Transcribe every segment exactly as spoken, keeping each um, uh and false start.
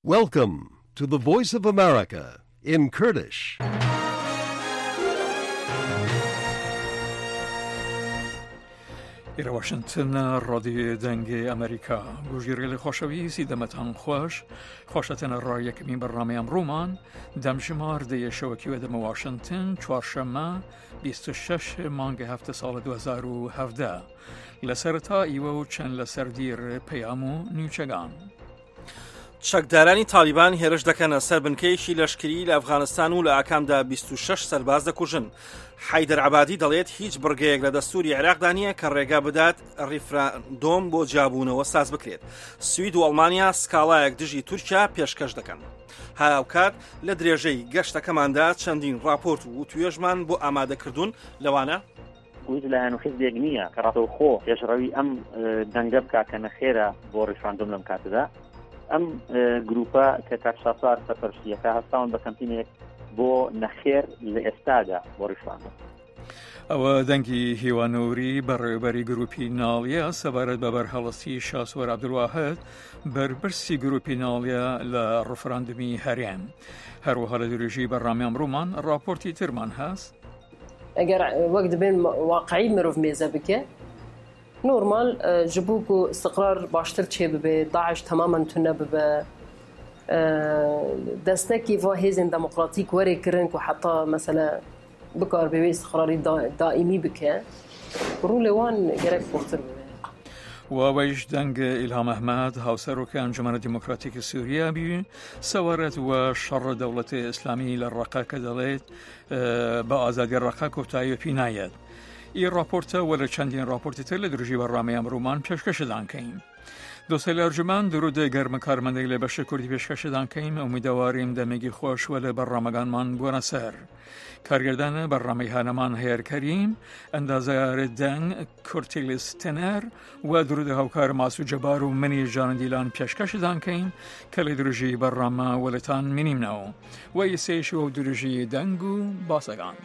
Welcome to the Voice of America in Kurdish. إلى واشنطن راديو دنگ أمريكا گوشگیری خوشویسی دمتان خوش خوشتن رای کمی برنامه امرومان دم شمار دی شوکی و دم واشنطن چهارشنبه بیست و شش مانگ هفته سال دو هزار و هفده لسرتا ایو چند لسردیر پیامو نیوچگان چەکدارانی تالیبان هێرش دەکەنە سەر بنکەیەکی لەشکری لە ئەفغانستان و لە ئاکامدا بیست و شەش سەرباز دەکوژن. حەیدەر عەبادی دەڵێت هیچ بڕگەیەک لە دەستوری عێراقدا نییە کە ڕێگا بدات ڕیفراندۆم بۆ جیابوونەوە ساز بکرێت. سوید و ئەڵمانیا سکاڵایەک دژی تورکیا پێشکەش دەکەن. هاوکات لە درێژەی گەشتەکەماندا چەندین راپۆرت و توێژمان بۆ ئامادەکردوون لەوانە گوز لایەن و حیزبێک نییە کە ڕاتەوخۆ پێشڕەوی ئەم دەنگە بکات کە نەخێرە بۆ ڕیفراندۆم لەم کاتەدا. ئەم گروپە کە کاکشافار سەرپەرشتیەکە هەستاون بە کەمپینێک بۆ نەخێر لە ئێستادا بۆ ڕیفراندۆم. ئەوە دەنگی هیوانووری بەڕێوەبەری گروپی ناڵیە سەبارەت بە بەرهەڵەستی شاسوەر عەبدولواحد بەرپرسی گروپی ناڵیە لە ڕفراندمی هەرێم. هەروەها لە درێژەی بەڕامە ئەمڕۆمان راپۆرتی ترمان هەست. ئەگەر وەک دەبێن واقعی مرۆڤ مێزە بکە نورمال جبوك استقرار باشتر چه ببه داعش تماما تنه ببه دستكي فا هيزن ديمقراطيك وري كرنك وحتى مثلا بكار ببه استقراري دائمي بكه برو لوان گرك بورتر ببه وويش دنگ إلهام أحمد هاوسروك أنجمن ديمقراطيك سوريا بي سوارت وشر دولة إسلامي للرقا كدليت بآزادي الرقا كوتاي بينايت این راپورت ولی چندین راپورتی تر لدرجی برنامه امرومان پیشکش دان کیم. دوستای ارجمند درود گرم کارمندی لباس کردی پیشکش دان کیم امیدواریم دمگی خوش ولی برنامه‌گان من بونا سر. کارگردان برنامه هنمان هیر کریم اندازه دنگ کورتیلیس تنر و درود هاوکار ماسو جبار و منی جان دیلان پیشکش دان کیم که لدرجی برنامه ولتان منیم نو و ایسیش و درجی دنگو باسگان.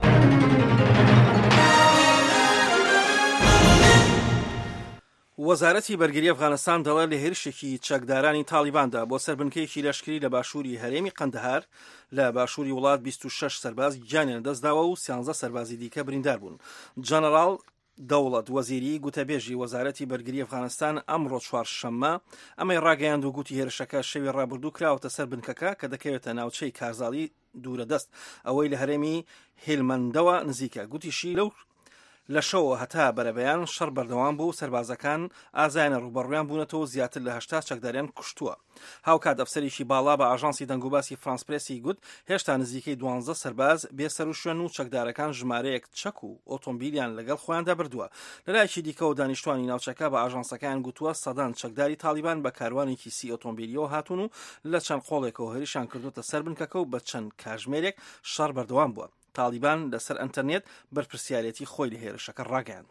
وەزارەتی بەرگری ئەفغانستان دەڵێت لە هێرشێکی چەکدارانی تالیباندا بۆ سەربنکەیەکی لەشکری لە باشووری هەرێمی قەندەهار لە باشووری وڵات بیست و شەش سەرباز گیانیان دەستداوە و سیانزە سەربازی دیکە بریندار بوون. جەنەڕاڵ دەوڵەت وەزیری گوتەبێژی وەزارەتی بەرگری ئەفغانستان ئەمڕۆ چوارشەممە ئەمەی ڕاگەیاند و گوتی هێرشەکە شەوی ڕابردوو کراوەتە سەر بنکەکە کە دەکەوێتە ناوچەی کارزاڵی دوورە دەست ئەوەی لە هەرێمی هێلمەندەوە نزیکە. گوتیشی لەو لە شەوە هەتا بەرەبەیان شەڕ بەردەوام بوو سەربازەکان ئازایانە ڕوبەڕویان بوونەتەوە زیاتر لە هەشتا چەکداریان کوشتووە. هاوکات ئەفسەرێکی باڵا بە ئاژانسی دەنگوباسی فرانس پرێسی گوت هێشتا نزیکەی دوانزە سەرباز بێسەر و شوێن و چەکدارەکان ژمارەیەک چەک و ئۆتۆمبیلیان لەگەڵ خۆیاندا بردووە. لەلایەکی دیکە و دانیشتوانی ناوچەکە بە ئاژانسەکان گوتووە سەدان چەکداری تالیبان بە کاروانێکی سی ئۆتۆمبیلیەوە هاتوون و لە چەند قۆڵێکەوە هێرشیان کردوتە سەر بنکەکە و بە چەند کاژمێرێک شەڕ بەردەوام بووە. تالیبان لەسەر ئەنتەرنێت بەرپرسیارەتی خۆی لە هێرشەکە ڕاگەاند.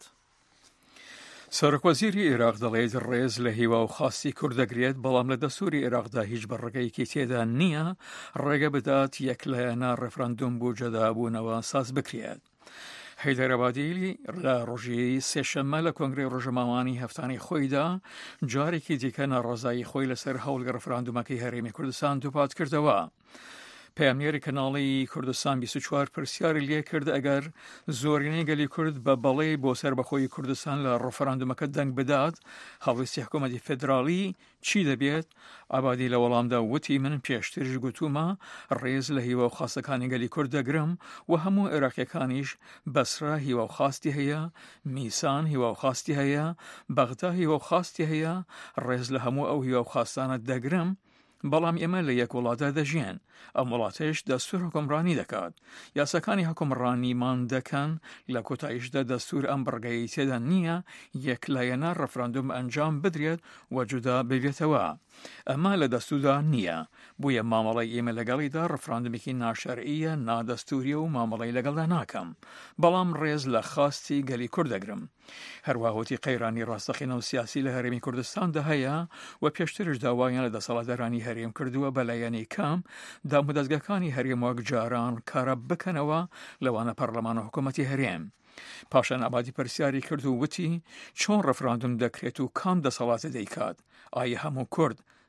سەرۆکوەزیری عێراق دەڵێت ڕێز لە هیوا و خاستی کوورد دەگرێت بەڵام لە دەستوری عێراقدا هیچ بەڕێگەیەکی تێدا نییە ڕێگە بدات یەکلایەنە ڕێفراندۆم بۆ جەدابوونەوە ساز بکرێت. حەیدەر عەبادی لە ڕۆژی سێشەممە لە کۆنگرەی ڕۆژەماوانی هەفتانەی خۆیدا جارێکی دیکە ناڕۆزایی خۆی لەسەر هەوڵگە ڕێفراندۆمەکەی هەرێمی کوردستان دووپات کردەوە. پەیامێری کەناڵی کوردستان بیست و چوار پرسیاری لێ کرد ئەگەر زۆرینەی گەلی کورد بە بەڵێ بۆ سەربەخۆی کوردستان لە ڕەفراندۆمەکە دەنگ بدات هەڵویستی حکوومەتی فێدراڵی چی دەبێت؟ عەبادی لە وەڵامدا وتی من پێشترش گوتومە ڕێز لە هیوا و خاستەکانی گەلی کورد دەگرم و هەموو عێراقیەکانیش بەسرا هیوا و خاستی هەیە، میسان هیوا و خاستی هەیە، بەغدا هیوا و خاستی هەیە، ڕێز لە هەموو ئەو هیوا و خاستانە دەگرم بەڵام ئێمە لە یەک وڵاتە دەژین ئەم وڵاتەش دەستور حکومڕانی دەکات یاساکانی حکومڕانیمان دەکەن لە کۆتاییشدا دەستور ئەم بڕگەی تێدا نییە یەکلایەنە ڕەفراندۆم ئەنجام بدرێت و جودا ببێتەوە ئەمە لە دەستوردا نییە بۆیە مامەڵەی ئێمە لەگەڵیدا ڕەفراندۆمێکی ناشەرعیە نادەستوریە و مامەڵەی لەگەڵدا ناکەم بەڵام ڕێز لە خاستی گەلی کورد دەگرم هەروەهوتی قەیرانی ڕاستەقینە و سیاسی لە هەرێمی کوردستاندا هەیە و پێشترش داوایان لە دەسەڵاتدارانی هەرێم کردووە بەلایەنی کام دامودەستگاکانی هەرێم وەک جاران کارە بکەنەوە لەوانە پەرلەمان و حکوومەتی هەرێم پاشان عەبادی پرسیاری کرد و وتی چۆن ڕەفراندۆم دەکرێت و کام دەسەڵاتە دەیکات ئایا هەموو کورد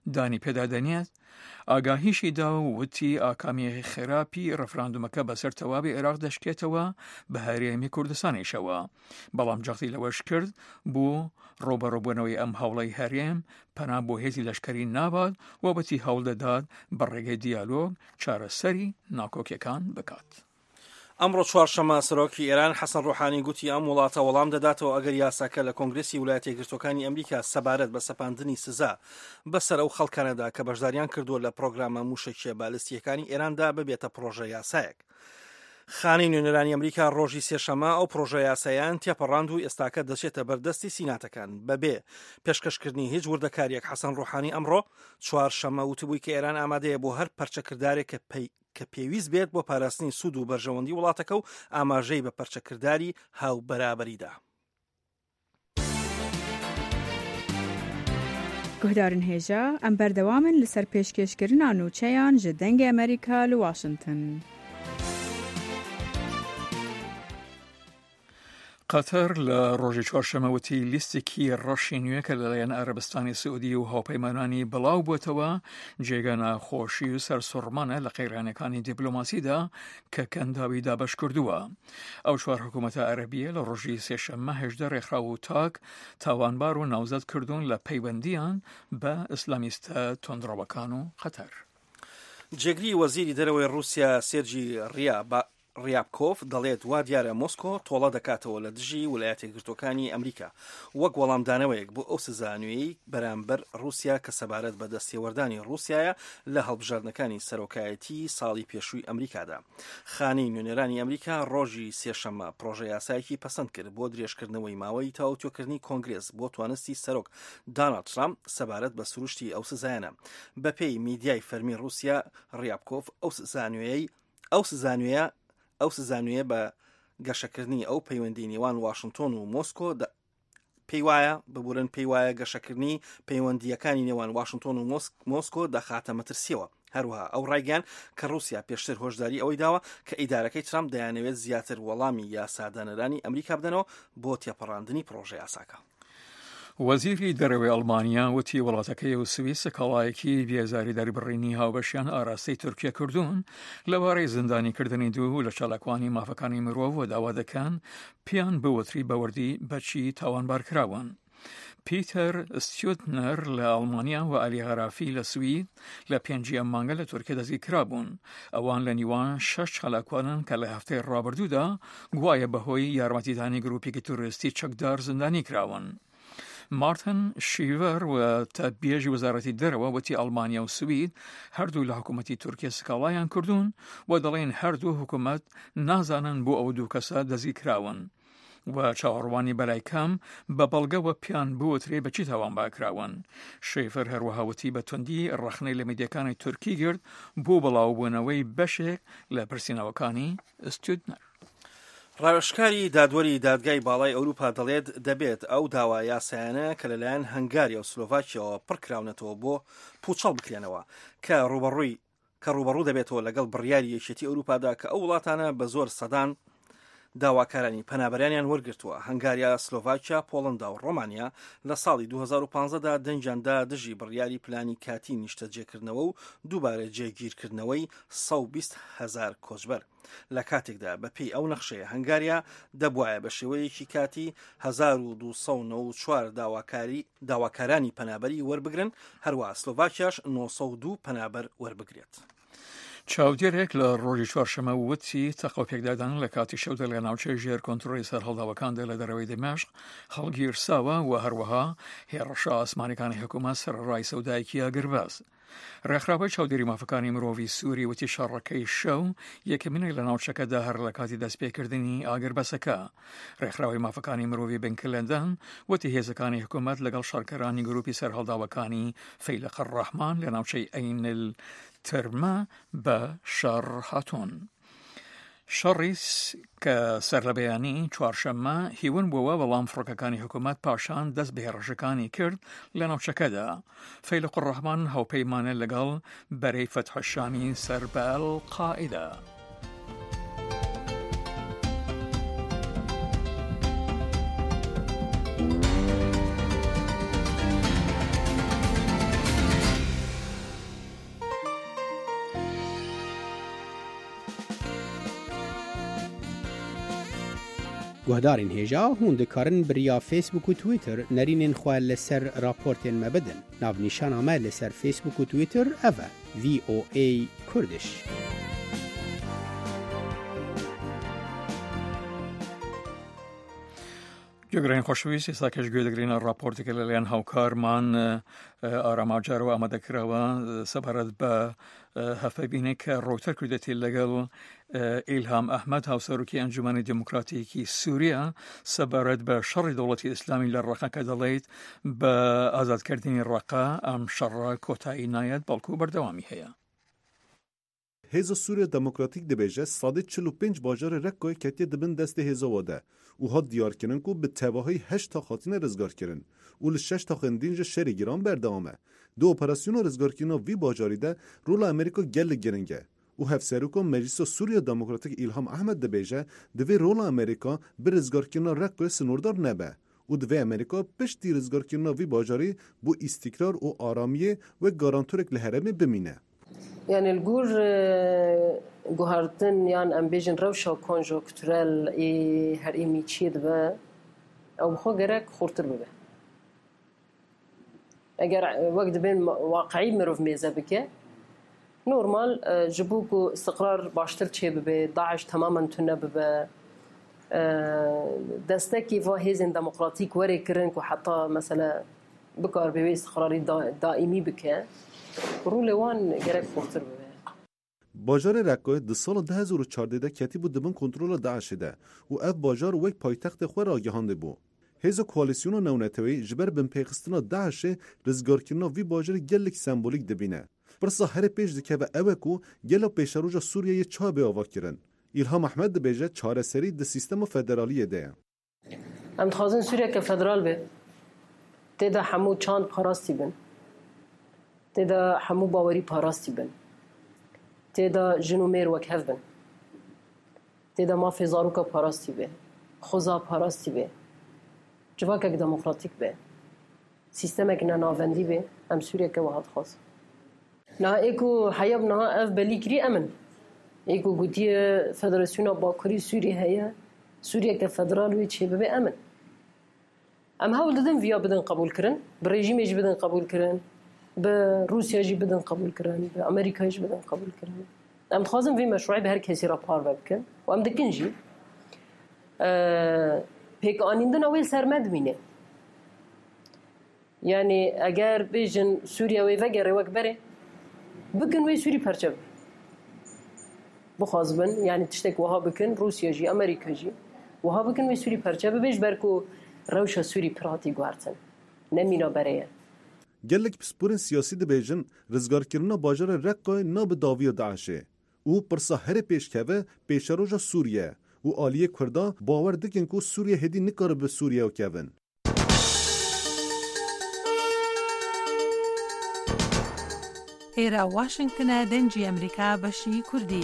دانی پێدادەنێت ئاگاهیشی دا و وتی ئاکامی خراپی ڕەفراندومەکە بەسەر تەواوی عێراق دەشکێتەوە بە هەرێمی کوردستانیشەوە بەڵام جەختی لەوەش کرد بۆ ڕۆبەڕۆبوونەوەی ئەم هەوڵەی هەرێم پەنا بۆ هێزی لەشکری نابات و بەتی هەوڵ دەدات بە ڕێگەی دیالۆگ چارەسەری ناکۆکیەکان بکات. ئەمڕۆ چوارشەممە سەرۆکی ئێران حەسەن ڕۆحانی گوتی ئەم وڵاتە وەڵام دەداتەوە ئەگەر یاساکە لە کۆنگرسی ویلایەتە یەکگرتووەکانی ئەمریکا سەبارەت بە سەپاندنی سزا بەسەر ئەو خەڵکانەدا کە بەشداریان کردووە لە پرۆگرامە موشەکیە بالستیەکانی ئێراندا ببێتە پرۆژە یاسایەک. خانەی نوێنەرانی ئەمریکا ڕۆژی سێشەمە ئەو پرۆژە یاسایان تێپەڕاند و ئێستاکە دەچێتە بەردەستی سیناتەکان بەبێ پێشکەشکردنی هیچ وردەکاریەک. حەسەن ڕۆحانی ئەمڕۆ چوارشەممە وتبووی کە ئێران ئامادەیە بۆ هەر پەرچەکردارێک کە پێی کە پێویست بێت بۆ پاراستنی سوود و بەرژەوەندی وڵاتەکە و ئاماژەی بە پەرچەکرداری هاو بەرابەریدا. گۆدارن هێژە ئەم بەردەوامن لەسەر پێشکەشکردنا نوچەیان ji dengê ئەمریکا li Washington. قەتەر لە ڕۆژی چوارشەمەوتی لیستێکی ڕەشی نوێ کە لەلایەن عەرەبستانی سعودی و هاوپەیمانانی بڵاو بووتەوە جێگە ناخۆشی و سەرسوڕمانە لە قەیرانەکانی دیپلۆماسیدا کە کەنداوی دابەش کردووە. ئەو چوار حکوومەتە عەرەبیە لە ڕۆژی سێشەممە هێژدە ڕێکخراو و تاک تاوانبار و ناوزەد کردوون لە پەیوەندیان بە ئیسلامیستە تۆندڕەوەکان و قەتەر. جێگری وەزیری دەرەوەی رووسیا سێرجی ڕیا ریابکۆف دەڵێت وا دیارە مۆسکۆ تۆڵە دەکاتەوە لە دژی ویلایەتە یەکگرتووەکانی ئەمریکا وەک وەڵامدانەوەیەک بۆ ئەو سزانوێی بەرامبەر رووسیا کە سەبارەت بە دەستێوەردانی رووسایە لە هەڵبژاردنەکانی سەرۆکایەتی ساڵی پێشووی ئەمریکادا. خانەی نوێنەرانی ئەمریکا ڕۆژی سێشەممە پرۆژە یاسایەکی پەسەند کرد بۆ درێژکردنەوەی ماوەی تاوتوێکردنی کۆنگرێس بۆ توانستی سەرۆک دانالد ترامپ سەبارەت بە سروشتی ئەو سزایانە. بەپێی میدیای فەرمی رووسیا ریابکۆف ئەو سزانوێی ئەو سزانوێیە ئەو سزانوێ بە گەشەکردنی ئەو پەیوەندی نێوان واشنگتۆن و مۆسکۆ پێی وایە ببورن پێی وایە گەشەکردنی پەیوەندیەکانی نێوان واشنگتۆن و مۆسکۆ دەخاتە مەترسیەوە. هەروەها ئەو ڕایگەیان کە رووسیا پێشتر هۆشداری ئەوەی داوە کە ئیدارەکەی ترامپ دەیانەوێت زیاتر وەڵامی یاسادانەرانی ئەمریکا بدەنەوە بۆ تێپەڕاندنی پرۆژە یاساکە. وەزیری دەرەوەی ئەڵمانیا وتی وڵاتەکەی و سویس کەڵایەکی بێزاری دەربڕینی هاوبەشیان ئاراستەی تورکیا کردوون لەوارەی زیندانیکردنی دوو لە چالاکوانی مافەکانی مرۆڤ و داوا دەکەن پیان بوەتری بەوردی بەچی تاوانبار کراون. پیتەر ستیوتنەر لە ئەڵمانیا و ئالی غەرافی لە سوید لە پێنجی ئەم مانگە لە تورکیا دەزی کرابوون. ئەوان لە نیوان شەش چالاکوانن کە لە هەفتەی ڕابردوودا گوایە بەهۆی یارمەتیدانی گروپێکی توریستی چەکدار زیندانی کراون. مارتن شیڤەر و تەبیێژی وەزارەتی دەرەوە وتی ئەڵمانیا و سوید هەردوو لە حکوومەتی تورکیا سکاڵایان کردوون و دەڵێن هەردوو حکوومەت نازانن بۆ ئەو دوو کەسە دەزی کراون و چاوەڕوانی بەلای کەم بە بەڵگەوە پیان بوترێ بەچی تاوانبار کراون. شیفەر هەروەها وتی بە توندی ڕەخنەی لە میدیەکانی تورکی گرت بۆ بڵاوبوونەوەی بەشێک لە پرسینەوەکانی ستیوتنەر. ڕاوێژکاری دادوەری دادگای باڵای ئەوروپا دەڵێت دەبێت ئەو داوا یاسایانە کە لەلایەن هەنگاریا و سلۆڤاکیەوە پڕکراونەتەوە بۆ پوچەڵ بکرێنەوە کە ڕوبەڕووی کە ڕوبەڕوو دەبێتەوە لەگەڵ بڕیاری یەکێتی ئەوروپادا کە ئەو وڵاتانە بە زۆر سەدان داواکارانی پەنابەریانیان وەرگرتووە. هەنگاریا، سلۆڤاکیا، پۆڵندا و ڕۆمانیا لە ساڵی دوو هەزار و پانزەدا دەنجاندا دژی بڕیاری پلانی کاتی نیشتەجێکردنەوە و دووبارە جێگیرکردنەوەی سەد و بیست هەزار کۆچبەر. لە کاتێکدا بەپێی ئەو نەخشەیە هەنگاریا دەبوایە بە شێوەیەکی کاتی هەزار و دووسەد و نۆ و چوار داواکاری داواکارانی پەنابەری وەربگرن، هەروە سلۆڤاکیاش نۆسەد و دوو پەنابەر وەربگرێت. چاودێرێک لە ڕۆژی چوارشەمە وتی تەقە پێکدادان لە کاتی شەودا لە ناوچەی ژێر کۆنتڕۆلی سەرهەڵداوەکاندا لە دەرەوەی دەمەشق هەڵگیرساوە و هەروەها هێڕەشە ئاسمانیەکانی حکوومەت سەرڕای سەودایەکی ئاگرباز. ڕێکخراوەی چاودێری مافەکانی مرۆڤی سووری وتی شەڕەکەی شەو یەکەمینێک لە ناوچەکەدا هەر لە کاتی دەستپێکردنی ئاگربەسەکە. ڕێکخراوی مافەکانی مرۆڤی بنکلەندەن وتی هێزەکانی حکوومەت لەگەڵ شارکەرانی گروپی سەرهەڵداوەکانی فەیلق ڕەحمان لە ناوچەی ئەینل ترمە بە شەڕ هاتوون. شەڕیس کە سەر لە بەیانی چوارشەممە هیون بووە بەڵام فڕۆکەکانی حکوومەت پاشان دەست بە هێڕەشەکانی کرد لە ناوچەکەدا. فەیلق ڕەحمان هاوپەیمانە لەگەڵ بەرەی فەتح شامی سەر بە ئەڵقاعیدا. گهدارین هێژا هون دikarin biriya Facebook û Twitter nerînên xwe li ser raportên me bidin. Navnîşana me li ser Facebook û Twitter ev e V O A Kurdish. گوێگرانی خۆشەویست ئێستا کەش گوێ دەگرینە راپۆرتێکە لەلایەن هاوکارمان ئاراماجارەوە ئامادەکراوە سەبارەت بە هەفەبینێک کە ڕۆیتەر کردێتی لەگەڵ ئیلهام ئەحمەد هاوسەرۆکی ئەنجومەنی دموکراتیەکی سووریا سەبارەت بە شەڕی دەوڵەتی ئیسلامی لە ڕەقە کە دەڵێیت بە ئازادکردنی ڕەقە ئەم شەڕە کۆتایی نایەت بەڵکو بەردەوامی هەیە. Hêza Sûriya Demokratîk dibêje sadê çil û pênc bajarê Rekkayê ketiye dibin destê hêza we de û hat diyarkirin ku bi tevahî heşt tax hatine rizgarkirin û li şeş taxên din ji şerê giran berdewam e. Di operasyona rizgarkirina vî bajarî de rola Amerîka gelek giring e û Hevserûka Meclisa Sûriya Demokratîk İlham Ahmed dibêje divê rola Amerîka bi rizgarkirina Rekkayê sinordar nebe û divê Amerîka piştî rizgarkirina vî bajarî bû îstikrar û aramiyê wek garantorek li herêmê bimîne. يعني الجور جوهرتن يعني ام بيجن روشة كونجوكتورال اي هريمي تشيد با او بخو جرك خورتر ببه اگر وقت بين واقعي مروف ميزه بكه نورمال جبوكو استقرار باشتر تشي ببه داعش تماما تنه ببه دستكي فا هيزن ديمقراطيك وري كرنك وحتى مثلا بكار ببه استقراري دائمي بكه رول وان گرک خورتر ببه. Bajarê Rekkayê di sala du hezar û çardê de ketî bû dibin kontrola Daişê de û ev bajar wek paytextê xwe ragihandî bû. Hêza koalîsyona Newletewî ji ber binpêxistina Daişê rizgarkirina vî bajarê gelek sembolîk dibîne. Pirsa herê pêş dikeve ew e ku gela pêşeroja Sûriyeyê çabê ava kirin. İlham Ahmed dibêje çareserî di sîstema federaliyê de ye. Em dixwazin Sûriyeke federal be. Têda hemû çand parastî bin. تدا حمو باوري باراستي بن تدا جنو مير وك هف بن تدا ما في زاروكا باراستي به خوزا باراستي به جواكك ديمقراطيك به سيستمك نانافندي به ام سوريا كواحد خاص نا ايكو حياب نها اف بليكري امن ايكو قدي فدراسيون باكوري سوريا هي سوريا كفدرال ويتشي به امن ام هاول ددن فيا بدن قبول كرن بريجيم يجي بدن قبول كرن بروسيا جي بدن قبول كرن بأمريكا جي بدن قبول كرن ام تخازم في مشروعي بهر كسي رابار بكن وام دكن جي أه بيك آنيندن اويل سرمد مينه يعني اگر بيجن سوريا وي وگر وك بري بكن وي سوري پرچب بخازبن يعني تشتك وها بكن روسيا جي امريكا جي وها بكن وي سوري پرچب بيج بركو روشا سوري پراتي گوارتن نمينا بريه gelek pisporên siyasî dibêjin rizgarkirina bajarê Rekkayê nabe daviya Daişê û pirsa herê pêşkeve pêşeroja Sûriye û aliyê Kurda bawer dikin ku Sûriye hêdî nikare bi Sûriye kevin. ئێرە واشنگتنە دەنجی ئەمریکا بەشی کوردی.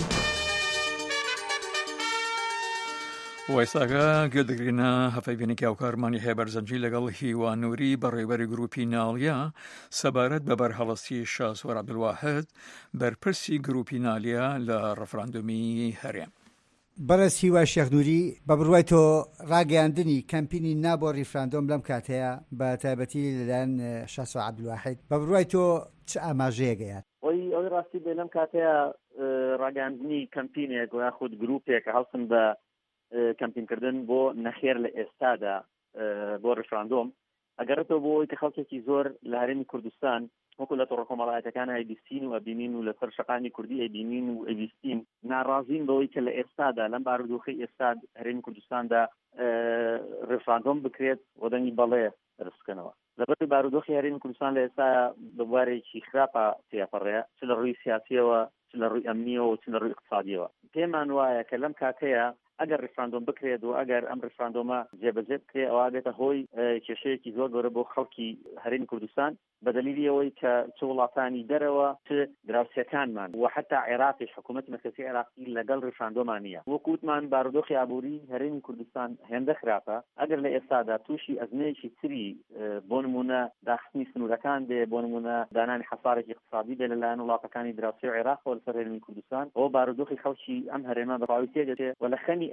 وایساگە گوێدەگرینە هەفەیبینێکی هاوکارمانی هەیە بەرزەنجی لەگەڵ هیوانووری بەڕێوەری گروپی ناڵیا سەبارەت بە بەرهەڵەستی شاسوەر عەبدولواحد بەرپرسی گروپی نالیا لە ڕەفراندۆمی هەرێم. بەڕێز هیوا شێخنووری بە بڕوای تۆ ڕاگەیاندنی کەمپینی نابۆ ریفراندۆم لەم کاتەیە بە تایبەتی لەلایەن شاسوەر عەبدولواحد بە بڕوای تۆ چ ئاماژەیەگەیات؟ ئەوی ئەوی ڕاستی بێ لەم کاتەیە ڕاگەیاندنی کەمپینێک و یاخود گروپێک هەڵسن بە کەمپینکردن بۆ نەخێر لە ئێستادا بۆ ڕفراندۆم ئەگەرێتەوە بۆ ئەوەی کە خەڵکێکی زۆر لە هەرێمی کوردستان وەکو لە تۆڕە کۆمەڵایەتەکان ئەیبیستین و ئەبینین و لەسەر شەقامی کوردی ئەیبینین و ئەیبیستین ناڕازین بەوەی کە لە ئێستادا لەم بارودۆخی ئێستا هەرێمی کوردستاندا ڕفراندۆم بکرێت و دەنگی بەڵێ دەرسکەنەوە لەبەر بارودۆخی هەرێمی کوردستان لە ئێستا بە بوارێکی خراپە تێپەڕێ چ لە ڕووی سیاسیەوە چ لە ڕووی ئەمنیەوە و چ لە ڕووی اقتصادیەوە پێمان وایە کە لەم کاتەیە ئەگەر ڕفراندۆم بکرێت و ئەگەر ئەم ڕفراندۆمە جێبەجێ بکرێت ئەوە بێتە هۆی کێشەیەکی زۆر گەورە بۆ خەڵکی هەرێمی کوردستان بەدەلیلی ئەوەی کە چ وڵاتانی دەرەوە چ دراوسەکانمان و حتا عێراقیش حکوومەتی مەرکەزی عێراقی لەگەڵ ڕفراندۆمان نییە وەکووتمان بارودۆخی ئابووری هەرێمی کوردستان هێندە خراپە ئەگەر لە ئێستادا تووشی ئەزمەیەکی تری بۆ نمونە داخستنی سنوورەکان بێ بۆ نمونە دانانی حەسارێکی اقتصادی بێ لەلایەن وڵاتەکانی دراوسی و عێراقەوە لەسەر هەرێمی کوردستان ئەوە بارودۆخی خەڵکی ئەم هەرێمە بەڕاوی تێدەچێت و لە خەمی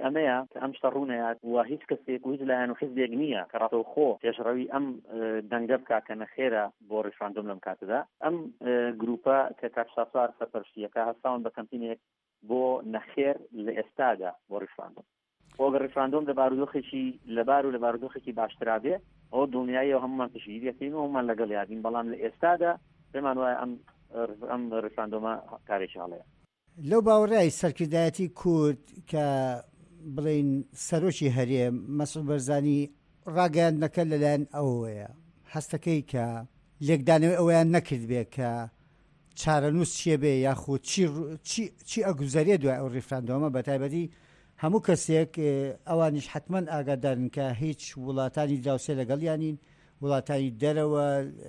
ئەمەیە کە ئەم شتە ڕوونەیات و هیچ کەسێک و هیچ لایەن و حیزبێک نییە کە ڕاتەوە خۆ پێشڕەوی ئەم دەنگە بکا کە نەخێرە بۆ ڕیفراندۆم لەم کاتەدا ئەم گروپە کە کاکشافسار سەرپەرشتیەکە هەستاون بە کەمپینێک بۆ نەخێر لە ئێستادا بۆ ڕیفراندۆم بۆ ڕیفراندۆم لە بارودۆخێکی لەبار و لە بارودۆخێکی باشترا بێ ئەو دڵنیاییەوە هەمومان پشگیریەکەین و هەمومان لەگەڵ یادین بەڵام لە ئێستادا پێمان وایە ئەم ئەم ڕیفراندۆمە کارێکی هەڵەیە. لەو باوەڕای سەرکردایەتی کورد کە بڵین سەرۆکی هەرێم مەسعود بەرزانی ڕاگەیاندنەکە لەلایەن ئەوەیە هەستەکەی کە لێکدانەوەی ئەویان نەکرد بێ کە چارەنووس چیە بێ یاخود چی ئەگوزارێ دوای ئەو ڕیفراندۆمە بە تایبەتی هەموو کەسێک ئەوانیش حتمما ئاگادارن کە هیچ وڵاتانی دراوسێ لەگەڵیانین وڵاتانی دەرەوە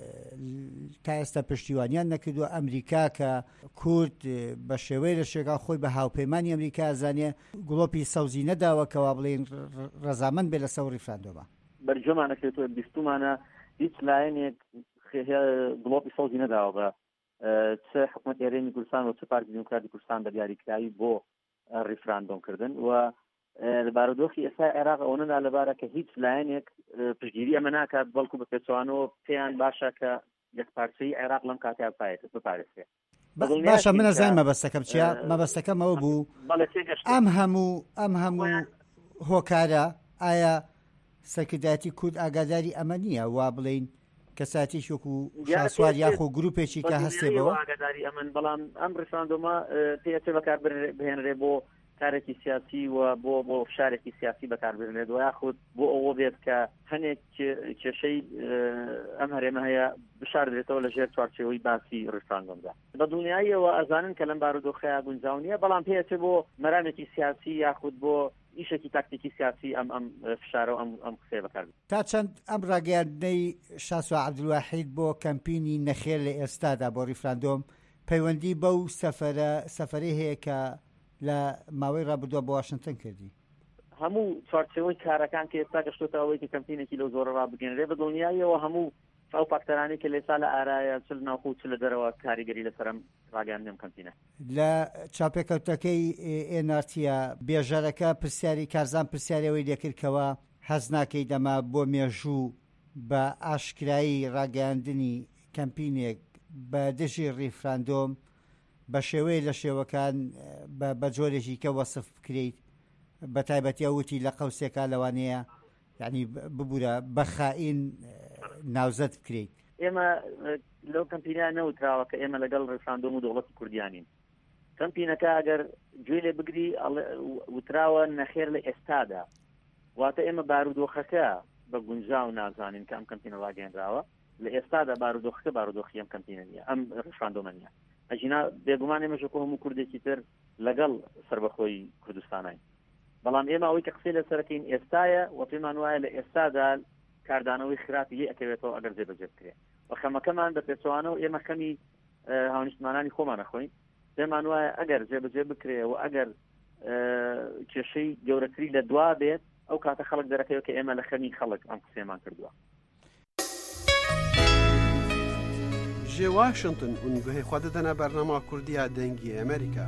تا ئێستا پشتیوانیان نەکردووە ئەمریکا کە کورد بە شێوەی لە شێگا خۆی بە هاوپەیمانی ئەمریکا زانێ گڵۆپی سەوزی نەداوە کەوا بڵێن ڕەزامەند بێ لە سەر ڕیفراندۆمە بەرجەمانەکرێتەوە بیستومانە هیچ لایەنێک گڵۆپی سەوزی نەداوە بە چه حکوومەت هێرێمی کوردستان و چه پارتی دموکراتی کوردستان بە دیاریکراوی بۆ ڕیفراندۆمکردن و لە بارودۆخی ئێستا عێراق ئەوەنەدا لەبارە کە هیچ لایەنێک پشتگیری ئەمە ناکات بەڵکو بە پێچوانەوە پێیان باشە کە یەکپارچەی عێراق لەم کاتیا بپارێزێت. باشە منە زان مەبەستەکەم چیە مەبەستەکەمەوە بوو ئەم هەموو ئەم هەموو هۆکارە ئایا سەرکردایەتی کورد ئاگاداری ئەمە نییە وا بڵین کەساتیش وەکو شاسوار یاخۆ گروپێکی کە هەستێبەوە ئاگاداری ئەمن بەڵام ئەم ڕیفراندۆمە پێچێ بەکار بهێنرێ بۆ کارێکی سیاسی و بۆ بۆ شارێکی سیاسی بەکاربێنێت و یاخود بۆ ئەوە بێت کە هەنێک کێشەی ئەم هەرێمە هەیە بشاردرێتەوە لە ژێر چوارچێوەی باسی ڕیفراندۆمدا بە دڵنیاییەوە ئەزانن کە لەم بارودۆخەیە گونجاو نییە بەڵام پێچێ بۆ مەرامێکی سیاسی یاخود بۆ ئیشێکی تاکتیکی سیاسی ئەم ئەم فشارە ئەم ئەم قسەیە بەکاربێت. تا چەند ئەم ڕاگەیاندنەی شاسوع عەبدولواحید بۆ کەمپینی نەخێر لە ئێستادا بۆ ڕیفراندۆم پەیوەندی بەو سەفەرە سەفەرەی هەیە کە لە ماوەی ڕابردووە بە واشنگتن کردی هەموو چوارچێوەی کارەکان کە ئێستا گەشتۆتە ئەوەی کە کەمپینێکی لەو زۆرە ڕابگەنرێ بە دڵنیاییەوە هەموو ئەو فاکتەرانی کە لێسا لە ئارایە چ لە ناوخۆ چ لە دەرەوە کاریگەری لەسەرم ڕاگەاندنەم کەمپینە. لە چاپێکەوتەکەی ئێن ئار تیە بێژەرەکە پرسیاری کارزان پرسیارەوەی لێکردکەوە حەز ناکەی دەما بۆ مێژوو بە ئاشکرایی ڕاگەاندنی کەمپینێک بە دژی ڕیفراندۆم بە شێوەیە لە شێوەکان بە جۆرێکی کە وەسف بکرێت بە تایبەتی وتی لە قەوسێکا لەوانەیە یعنی ببوورە بە خائین ناوزەت بکرێت. ئێمە لەو کەمپینیان نەوتراوە کە ئێمە لەگەڵ ڕیفراندۆم و دەوڵەتی کوردیانین. کەمپینەکە ئەگەر گوێ لێ بگری وتراوە نەخێر لە ئێستادا واتە ئێمە بارودۆخەکە بە گونجاو نازانین کە ئەم کەمپینە ڕاگەیەنراوە لە ئێستادا بارودۆخەکە بارودۆخی ئەم کەمپینە نیە ئەم ڕیفراندۆمە نیە. ئەژینا بێگومان ئێمەش هەموو کوردێکی تر لەگەڵ سربەخۆی کوردستانای بەڵام ئێمە ئەوەی کە قسەی لەسەرەکەین ئێستایە و پێمان وایە لە ئێستادا کاردانەوەی خراپی لێ ئەکەوێتەوە ئەگەر جێبەجێ بکرێت و خەمەکەمان بە پێچوانەوە ئێمە خەمی هاونیشتمانانی خۆمان نەخۆین پێمان وایە ئەگەر جێبەجێ بکرێت و ئەگەر کێشەی گەورەتری لە دوا بێت ئەو کاتە خەڵک دەرەکەوێت کە ئێمە لە خەمی خەڵک ئەم قسەیەمان کردووە. جێ واشنگتن ئونگوهەی خوا دەدەنە بەرنامە کوردیا دەنگی ئەمریکا.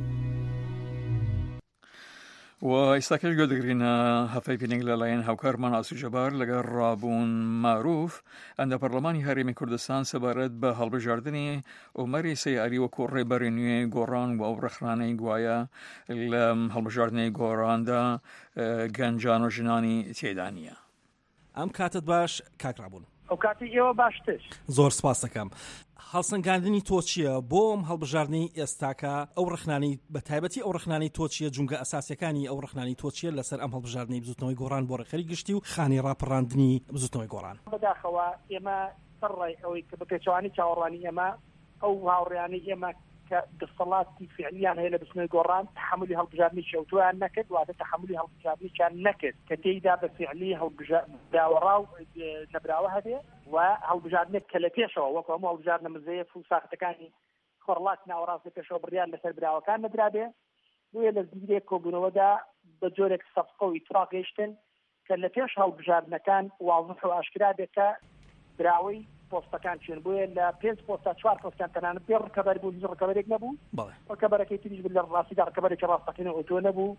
و ئێستاکەش گوێ دەگرینە هەفەی پێنگ لەلایەن هاوکارمان ئاسو جەبار لەگەڵ ڕابوون معروف ئەندە پەرلەمانی هەرێمی کوردستان سەبارەت بە هەڵبژاردنی ئۆمەری سەیاری وەکو ڕێبەری نوێ گۆڕان و ئەو ڕێکخانەی گوایە لە هەڵبژاردنەی گۆڕاندا گەنجان و ژنانی تێدا نیە. ئەم کاتت باش کاکرابوون. ئەو کاتی ئێوە باشتر. زۆر سپاس دەکەم. هەڵسەنگاندنی تۆ چییە بۆم هەڵبژاردننی ئێستاکە ئەو ڕخنانی بە تایبەتی ئەو ڕخنانی تۆ چیە جونگە ئەساسیەکانی ئەو ڕخنانی تۆ چیە لەسەر ئەم هەڵبژاردننی بزوتنەوەی گۆڕان بۆ ڕێکخەری گشتی و خانی ڕاپەڕاندنی بزوتنەوەی گۆڕان بەداخەوە ئێمە سەرڕای ئەوەی کە بە پێچوانی چاوەڕوانی ئێمە ئەو هاوڕێیانی ئێمە کە دەسەڵاتی فعلیان هەیە لە بزوتنەوەی گۆڕان تحملی هەڵبژاردننی شەوتویان نەکرد واتە تحملی هەڵبژاردننییان نەکرد کە تێیدا بە فعلی هەڵبژاردنراوەڕاو نەبراوە هەبێ و هەڵبژاردنێک کە لە پێشەوە وەکو هەموو هەڵبژاردنە مزەیەف و ساختەکانی خۆڕڵات ناوەڕاست لە پێشەوە بڕیان لەسەر براوەکان نەدرابێ بۆیە لە زیرێک کۆبوونەوەدا بە جۆرێک سەفقە و ئیتراق گەیشتن کە لە پێش هەڵبژاردنەکان واضح و ئاشکرا بێت کە براوەی پۆستەکان چێن بۆیە لە پێنج پۆستە چوار پۆستیان تەنانەت پێ ڕکەبەر بوو هیچ ڕکەبەرێک نەبوو ڕکەبەرەکەی تریش لە ڕاستیدا ڕکەبەرێکی ڕاستەقینە ئۆتۆ نەبوو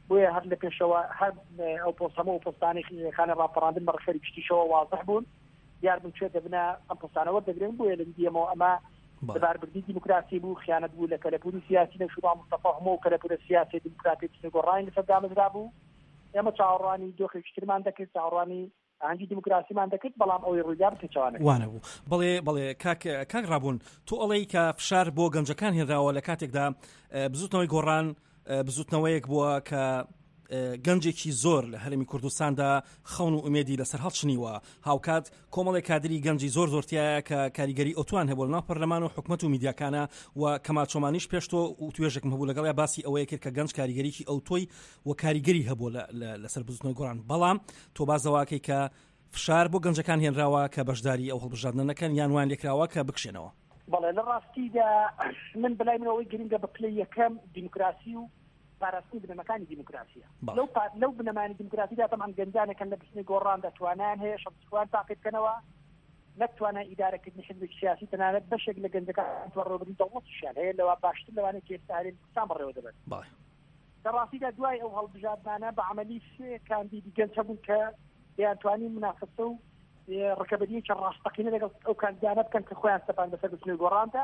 بۆیە هەر لە پێشەوە هەر ئەو پۆستەمە و پۆستانی خانە ڕاپەڕاندن بە ڕێخەری پشتیشەوە واضح بوون دیار بوون چێ دەبنە ئەم پۆستانەوە دەگرێن بۆیە لە دیەمەوە ئەمە بەباربردی دیموکراسی بوو خیانەت بوو لە کەلەپوری سیاسی لە شوڕا مستەفا هەموو کەلەپورە سیاسی دیموکراتی گۆڕانی لەسەر دامەزرا بوو ئێمە چاوەڕوانی دۆخێکترمان دەکرد چاوەڕوانی ئاهەنگی دیموکراسیمان دەکرد بەڵام ئەوەی ڕوویدا بکەوانێت وانە بوو بڵێ بڵێ کاک کاک ڕابوون تۆ ئەڵەی کە فشار بۆ گەنجەکان هێنراوە لە کاتێکدا بزوتنەوەی گۆڕان بزوتنەوەیەک بووە کە گەنجێکی زۆر لە هەرێمی کوردستاندا خەون و ئومێدی لەسەر هەڵچنیوە هاوکات کۆمەڵی کادری گەنجی زۆر زۆرتیایە کە کاریگەری ئۆتوان هەبوو لەناو پەرلەمان و حکومەت و میدیاکانە و کەماچۆمانیش پێشتۆ و توێژێکم هەبوو لەگەڵ باسی ئەوەیە کرد کە گەنج کاریگەریی ئەوتۆی و کاریگەری هەبوو لەسەر بزوتنەوەی گۆڕان بەڵام تۆ بازەواکەی کە فشار بۆ گەنجەکان هێنراوە کە بەشداری ئەو هەڵبژاردنەکەن یان وان لێکراوە کە بکشێنەوە بەڵێ لە ڕاستیدا من بەلای منەوەی گرنگە بە پلەی یەکەم دیموکراسی و پاراستنی بنەمەکانی دیموکراسیە لەو لەو بنەمانی دیموکراسیدا تەمان گەنجانێکن لە بچنی گۆڕان دەتوانان هەیە شەخصوان تاقیب بکەنەوە نەتوانە ئیدارەکردنی حزبێکی سیاسی تەنانەت بەشێک لە گەنجەکان ڕێوەبردنی دەوڵەتیشیان هەیە لەوە باشتر لەوانەیە کە ئێستا هەرێمی کوردستان بەڕێوە دەبێت لە ڕاستیدا دوای ئەو هەڵبژاردنانە بە عەمەلی سێ کاندیدی گەنج هەبوون کە دەیانتوانی منافسە و ڕکەبەریەکی ڕاستەقینە لەگەڵ ئەو کاندیدانە بکەن کە خۆیان سەپان بەسەر بچنی گۆڕاندا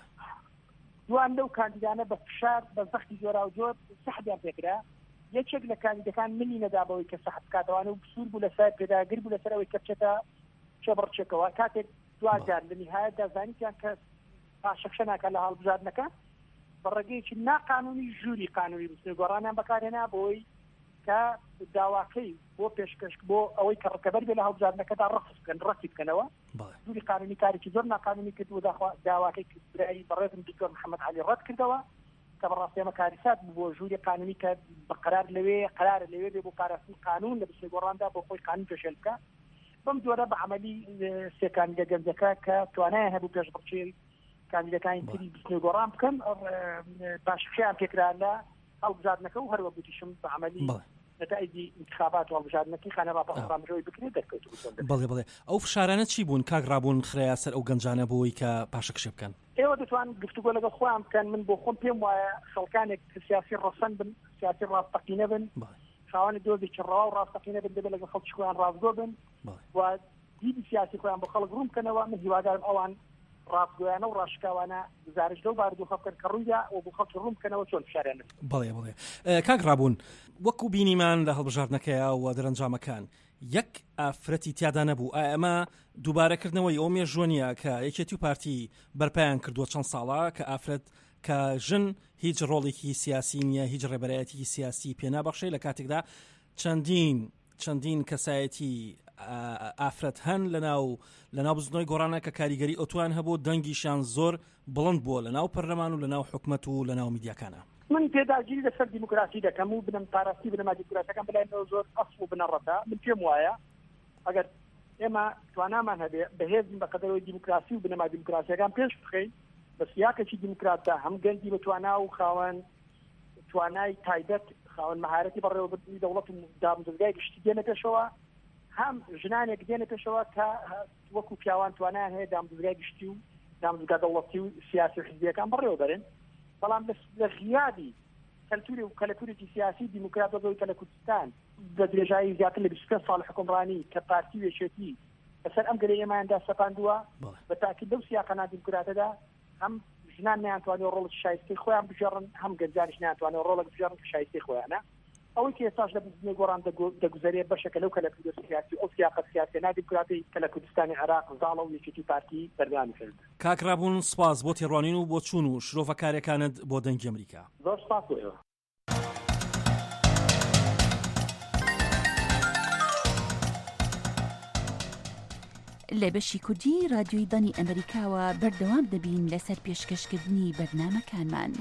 دوان لەو کاندیدانە بە فشار بە زەختی جۆرا و جۆر سەحبیان پێکرا یەکێک لە کاندیدەکان ملی نەدابەوەی کە سەحب بکاتەوانە و بسوور بوو لەسەر پێداگر بوو لەسەرەوەی کە بچێتە چێبڕچێکەوە کاتێک دوجار لە نهایەتدا زانیتیان کە پاشەکشە ناکات لە هەڵبژاردنەکە بە ڕێگەیەکی ناقانونی ژووری قانونی بچنی گۆڕانیان بەکارهێنا بۆی کە داواکەی بۆ پێشکەش بۆ ئەوەی کە ڕکەبەر بێ لە هەڵبژاردنەکەدا ڕەخس بکەن ڕەتی بکەنەوە ژووری قانونی کارێکی زۆر ناقانونی کردو داواکەی برایی بەڕێزم دکتۆر محەممەد عەلی ڕەت کردەوە کە بەڕاستی ئەمە کاریسات بوو بۆ ژووری قانونی کە بە قەرار لەوێ قەرارە لەوێ بێ بۆ پاراستنی قانون لە بچنی گۆڕاندا بۆ خۆی قانون پێشێل بکە بەم جۆرە بە عەمەلی سێ کاندیدە گەنجەکە کە توانایان هەبوو پێش بڕچێ کاندیدەکانی تری بچنی گۆڕان بکەن پاشەکشەیان پێکرا لە هەڵبژاردنەکە و هەروە گوتیشم بە عەمەلی نتائجی انتخابات وهڵبژاردنەکەی خانە ڕاپەڕامژەوەی بکرێت دەرکەوت بڵێ بڵێ ئەو فشارانە چی بوون کاک ڕابوون خرەیە سەر ئەو گەنجانە بۆی کە پاشەکشە بکەن ئێوە دەتوان گفتوگۆ لەگەڵ خۆیان بکەن من بۆ خۆم پێم وایە خەڵکانێک سیاسی ڕەسەن بن سیاسی ڕاستەقینە بن خاوەنی دۆزێکی ڕەوا و ڕاستەقینە بن دەبێت لەگەڵ خەڵکی خۆیان ڕاستگۆ بن و دیدی سیاسی خۆیان بۆ خەڵک ڕوون بکەنەوە من هیوادارم ئەوان ڕاستگۆیانە و ڕاشکاوانە گزارش دە و باردوو خەڵکن کە ڕوویدا و بۆ خەڵکی ڕوون بکەنەوە چۆن فشاریان بڵێ بڵێ کاک ڕابوون وەکو بینیمان لە هەڵبژاردنەکەیە و دەرەنجامەکان یەک ئافرەتی تیادا نەبوو ئەمە دووبارەکردنەوەی ئەو مێژوونیە کە یەکێتی و پارتی بەرپایان کردووە چەند ساڵە کە ئافرەت کە ژن هیچ ڕۆڵێکی سیاسی نییە هیچ ڕێبەرایەتی سیاسی پێنابەخشێ لە کاتێکدا چەندین چەندین کەسایەتی ئافرەت هەن لەناو لەناو بزنەوەی گۆڕانە کە کاریگەری ئۆتوان هەبوو دەنگیشان زۆر بڵند بووە لەناو پەرلەمان و لەناو حکومەت و لەناو میدیاکانە من پێداگیری لەسەر دیموکراسی دەکەم و بنم پاراستی بنەما دیموکراسیەکان بەلایەنەوە زۆر ئەسڵ و بنەڕەتە من پێم وایە ئەگەر ئێمە توانامان هەبێ بەهێزین بە قەدەرەوەی دیموکراسی و بنەما دیموکراسیەکان پێش بخەین بە سیاقێکی دیموکراتدا هەم گەنجی بەتوانا و خاوەن توانای تایبەت خاوەن مەهارەتی بەڕێوەبردنی دەوڵەت و دامزگای گشتی دێنە پێشەوە هەم ژنانێک دێنە پێشەوە کە وەکو پیاوان توانیان هەیە دامزگای گشتی و دامزگا دەوڵەتی و سیاسی و حزبیەکان بەڕێوە بەرن بەڵام لە غیابی کەلتوری و کەلەپورێکی سیاسی دیموکرات بەدەوری کە لە کوردستان بە درێژایی زیاتر لە بیست و پێنج ساڵ حکومڕانی کە پارتی وێشێتی بەسەر ئەم گەلەی ئێمەیاندا سەپاندووە بە تاکید لەو سیاقەنا دیموکراتەدا هەم ژنان نەیانتوانێت ڕۆڵی شایستەی خۆیان بژێڕن هەم گەنجانیش نەیانتوانێت ڕۆڵێک بژێڕن کە شایستەی خۆیانە ئەوەی کە ئێستاش لە بزنەوەی گۆڕان دەگوزارێت بەشێکە لەو کەلەپورە سیاسی ئەو سیاقە سیاسیە دیموکراتی کە لە کوردستانی عێراق زاڵە و یەکێتی پارتی بەردەوامی کرد. کاک ڕابوون سپاس بۆ تێڕوانین و بۆ چوون و شرۆڤەکاریەکانت بۆ دەنگی ئەمریکا. زۆر سپاس بۆ ئێوە. لە بەشی کوردی رادیۆی دانی ئەمریکاوە بەردەوام دەبین لەسەر پێشکەشکردنی بەرنامەکانمان.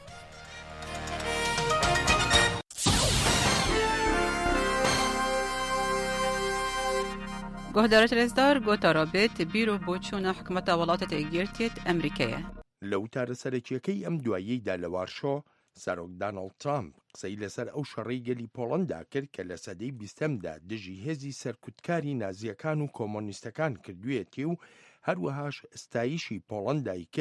گۆهدارە ترێزدار گۆتا ڕابێت بیرۆ بۆ چوونە حکومەتە وڵاتە تێگیرتێت ئەمریکایە. لەو تارەسەرەکیەکەی ئەم دواییەیدا لە وارشۆ سەرۆک داناڵد ترامپ قسەی لەسەر ئەو شەڕەی گەلی پۆڵەندا کرد کە لە سەدەی بیستەمدا دژی هێزی سەرکوتکاری نازیەکان و کۆمۆنیستەکان کردوێتی و هەروەهاش ستایشی پۆڵەندای کرد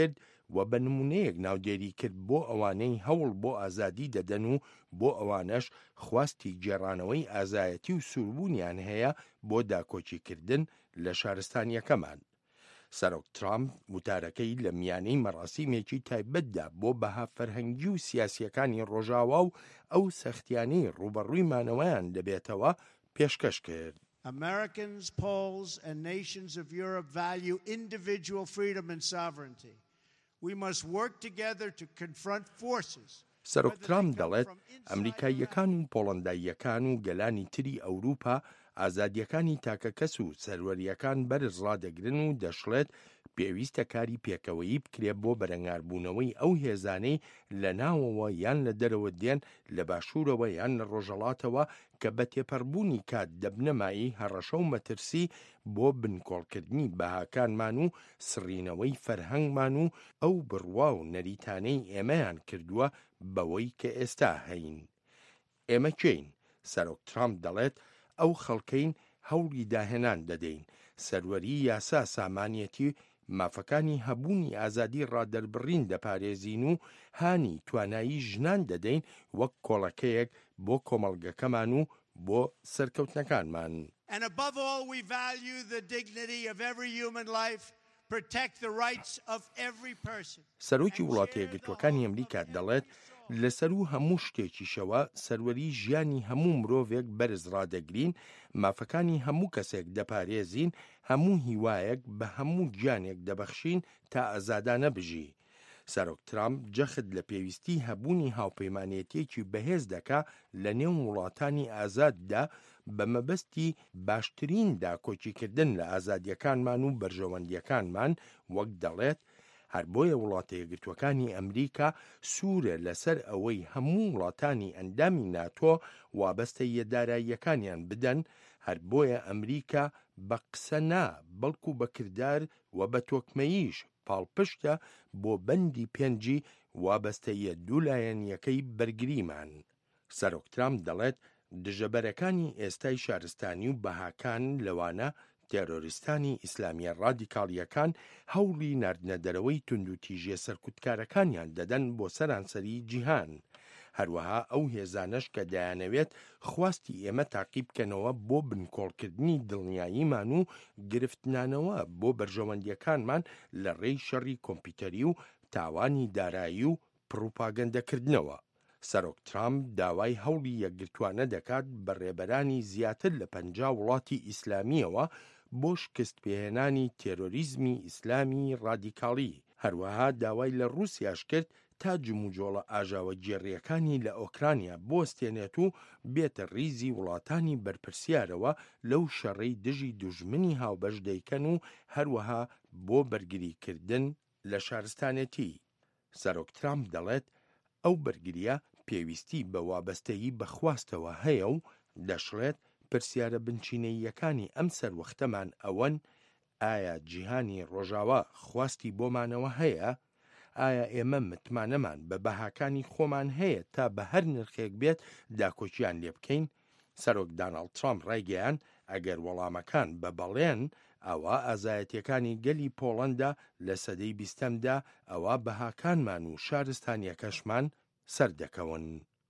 و بە نمونەیەک ناودێری کرد بۆ ئەوانەی هەوڵ بۆ ئازادی دەدەن و بۆ ئەوانەش خواستی گێڕانەوەی ئازایەتی و سووربوونیان هەیە بۆ داکۆچیکردن لە شارستانیەکەمان. سەرۆک ترامپ وتارەکەی لە میانەی مەڕاستیمێکی تایبەتدا بۆ بەها فەرهەنگی و سیاسیەکانی ڕۆژاوا و ئەو سەختیانەی ڕوبەڕوویمانەوەیان دەبێتەوە پێشکەش کرد. Americans, Poles, and nations of Europe value individual freedom and sovereignty. We must work together to confront forces. سەرۆک ترامپ دەڵێت ئەمریکاییەکان و پۆڵەنداییەکان و گەلانی تری ئەوروپا ئازادیەکانی تاکەکەس و سەروەریەکان بەرز ڕادەگرن و دەشڵێت پێویستە کاری پێکەوەیی بکرێت بۆ بەرەنگاربوونەوەی ئەو هێزانەی لە ناوەوە یان لە دەرەوە دێن لە باشوورەوە یان لە ڕۆژەڵاتەوە کە بە تێپەڕبوونی کات دەبنەمایی هەڕەشە و مەترسی بۆ بنکۆڵکردنی بەهاکانمان و سڕینەوەی فەرهەنگمان و ئەو بڕوا و نەریتانەی ئێمەیان کردووە بەوەی کە ئێستا هەین. ئێمە کێین؟ سەرۆک ترامپ دەڵێت ئەو خەڵکەین هەوڵی داهێنان دەدەین، سەروەری یاسا سامانیەتی مافەکانی هەبوونی ئازادی ڕادەربڕین دەپارێزین و هانی توانایی ژنان دەدەین وەک کۆڵەکەیەک بۆ کۆمەڵگەکەمان و بۆ سەرکەوتنەکانمان. And above all, we value the dignity of every human life, protect the rights of every person. سەرۆکی وڵاتە یەکگرتووەکانی ئەمریکا دەڵێت لەسەر و هەموو شتێکیشەوە سەروەری ژیانی هەموو مرۆڤێک بەرز ڕادەگرین، مافەکانی هەموو کەسێک دەپارێزین، هەموو هیوایەک بە هەموو گیانێک دەبەخشین تا ئازادانە بژی. سەرۆک ترامپ جەخت لە پێویستی هەبوونی هاوپەیمانێتێکی بەهێز دەکا لە نێو وڵاتانی ئازاددا بە مەبەستی باشترین داکۆچیکردن لە ئازادیەکانمان و بەرژەوەندیەکانمان، وەک دەڵێت هەر بۆیە وڵاتە یەکگرتووەکانی ئەمریکا سوورە لەسەر ئەوەی هەموو وڵاتانی ئەندامی ناتۆ وابەستە یەداراییەکانیان بدەن، هەر بۆیە ئەمریکا بە قسە نا بەڵکو بە کردار و بە تۆکمەییش پاڵپشتە بۆ بەندی پێنجی وابەستەیە دوولایەنیەکەی بەرگریمان. سەرۆک ترامپ دەڵێت دژەبەرەکانی ئێستای شارستانی و بەهاکان لەوانە تێرۆریستانی ئیسلامیە ڕادیکاڵیەکان هەوڵی ناردنە دەرەوەی تونند و تیژێ سەرکوتکارەکانیان دەدەن بۆ سەرانسەری جیهان. هەروەها ئەو هێزانەش کە دەیانەوێت خواستی ئێمە تاقی بکەنەوە بۆ بنکۆڵکردنی دڵنیاییمان و گرفتنانەوە بۆ بەرژەوەندیەکانمان لە ڕێی شەڕی کۆمپیوتەری و تاوانی دارایی و پڕۆپاگەندەکردنەوە. سەرۆک ترامپ داوای هەوڵی یەکگرتوانە دەکات بە ڕێبەرانی زیاتر لە پەنجا وڵاتی ئیسلامیەوە بۆ شکست پێهێنانی تێرۆریزمی ئیسلامی ڕادیکاڵی. هەروەها داوای لە ڕووسیاش کرد تا جموجۆڵە ئاژاوە گێڕیەکانی لە ئۆکرانیا بۆستێنێت و بێتە ڕیزی وڵاتانی بەرپرسیارەوە لەو شەڕەی دژی دوژمنی هاوبەش دەیکەن و هەروەها بۆ بەرگریکردن لە شارستانێتی. سەرۆک ترامپ دەڵێت ئەو بەرگریە پێویستی بە وابەستەیی بەخواستەوە هەیە و دەشڵێت پرسیارە بنچینەیەکانی ئەم سەروەختەمان ئەوەن: ئایا جیهانی ڕۆژاوا خواستی بۆمانەوە هەیە؟ ئایا ئێمە متمانەمان بە بەهاکانی خۆمان هەیە تا بە هەر نرخێک بێت داکۆچیان لێ بکەین؟ سەرۆک داناڵد ترامپ ڕایگەیان ئەگەر وەڵامەکان بە بەڵێن ئەوە ئازایەتیەکانی گەلی پۆڵەندا لە سەدەی بیستەمدا ئەوە بەهاکانمان و شارستانیەکەشمان سەردەکەون.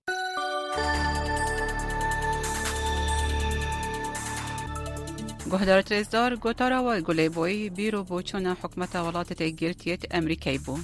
گۆهدار ترێزدار گۆتاراوای گولێبۆی بیرۆ بۆ چۆنە حکومەتە وڵاتە تێگرتیێت ئەمریکای بوو.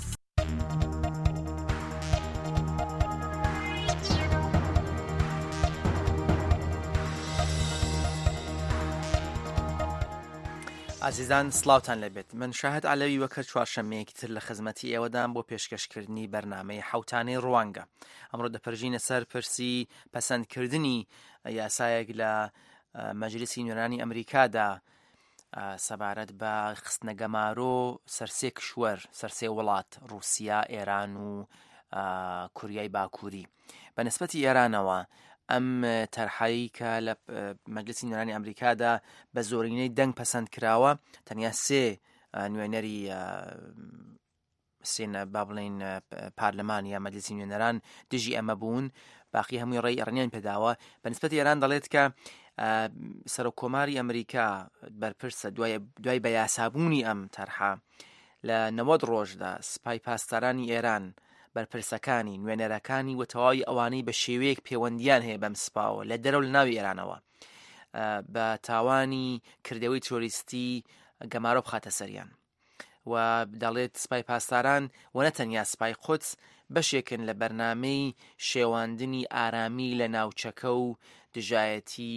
عزیزان سلااوان لەبێت، من شاهد عەلەوی وەکە چوارشەمەیەکی تر لە خزمەتی ئێوەدان بۆ پێشکەشکردنی بەرنامەی حەوتانەی ڕوانگە. ئەمڕۆ دەپەرژینە سەر پرسی پەسەندکردنی یاسایەک لە مەجلیسی نوێنەرانی ئەمریکادا سەبارەت بە خستنەگەمارۆ سەرسێ کشوەر، سەرسێ وڵات، رووسیا، ئێران و کوریای باکووری. بە نسبەتی ئێرانەوە ئەم تەرحایی کە لە مەجلیسی نوێنەرانی ئەمریکادا بە زۆرینەی دەنگ پەسەند کراوە، تەنیا سێ نوێنەری سێنە با بڵێن پارلەمان یا مەجلیسی نوێنەران دژی ئەمە بوون، باقی هەمووی ڕێی ئەڕنیان پێداوە. بە نسبەتی ئێران دەڵێت کە سەرۆکۆماری ئەمریکا بەرپرسە دوای بە یاسابوونی ئەم تەرحا لە نەوەد ڕۆژدا سپای پاسدارانی ئێران بەرپرسەکانی نوێنەرەکانی و تەواوی ئەوانەی بە شێوەیەک پەیوەندیان هەیە بەم سپاوە لە دەرەوە لە ناوی ئێرانەوە بە تاوانی کردەوەی تۆریستی گەمارۆ بخاتە سەریان و دەڵێت سپای پاسداران و نەتەنیا سپای قودس بەشێکن لە بەرنامەی شێواندنی ئارامی لە ناوچەکە و دژایەتی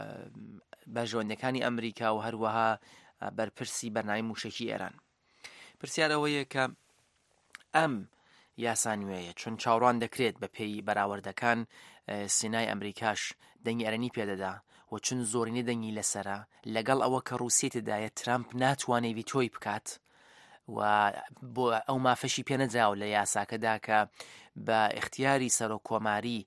بەژۆندەکانی ئەمریکا و هەروەها بەرپرسی بەرنامەی موشکی ئێران. پرسیارەوەیە کە ئەم یاسا نوێیە چون چاوەڕوان دەکرێت بە پێی بەراوردەکان سینای ئەمریکاش دەنگی ئەرەنی پێدەدا و چون زۆرینەی دەنگی لەسرە لەگەڵ ئەوە کە ڕووسی تدایە ترامپ ناتوانێت ڤیتۆی بکات و بۆ ئەو مافەشی پێ نەجاو لە یاساکەدا کە بە اختیاری سەرۆک کۆماری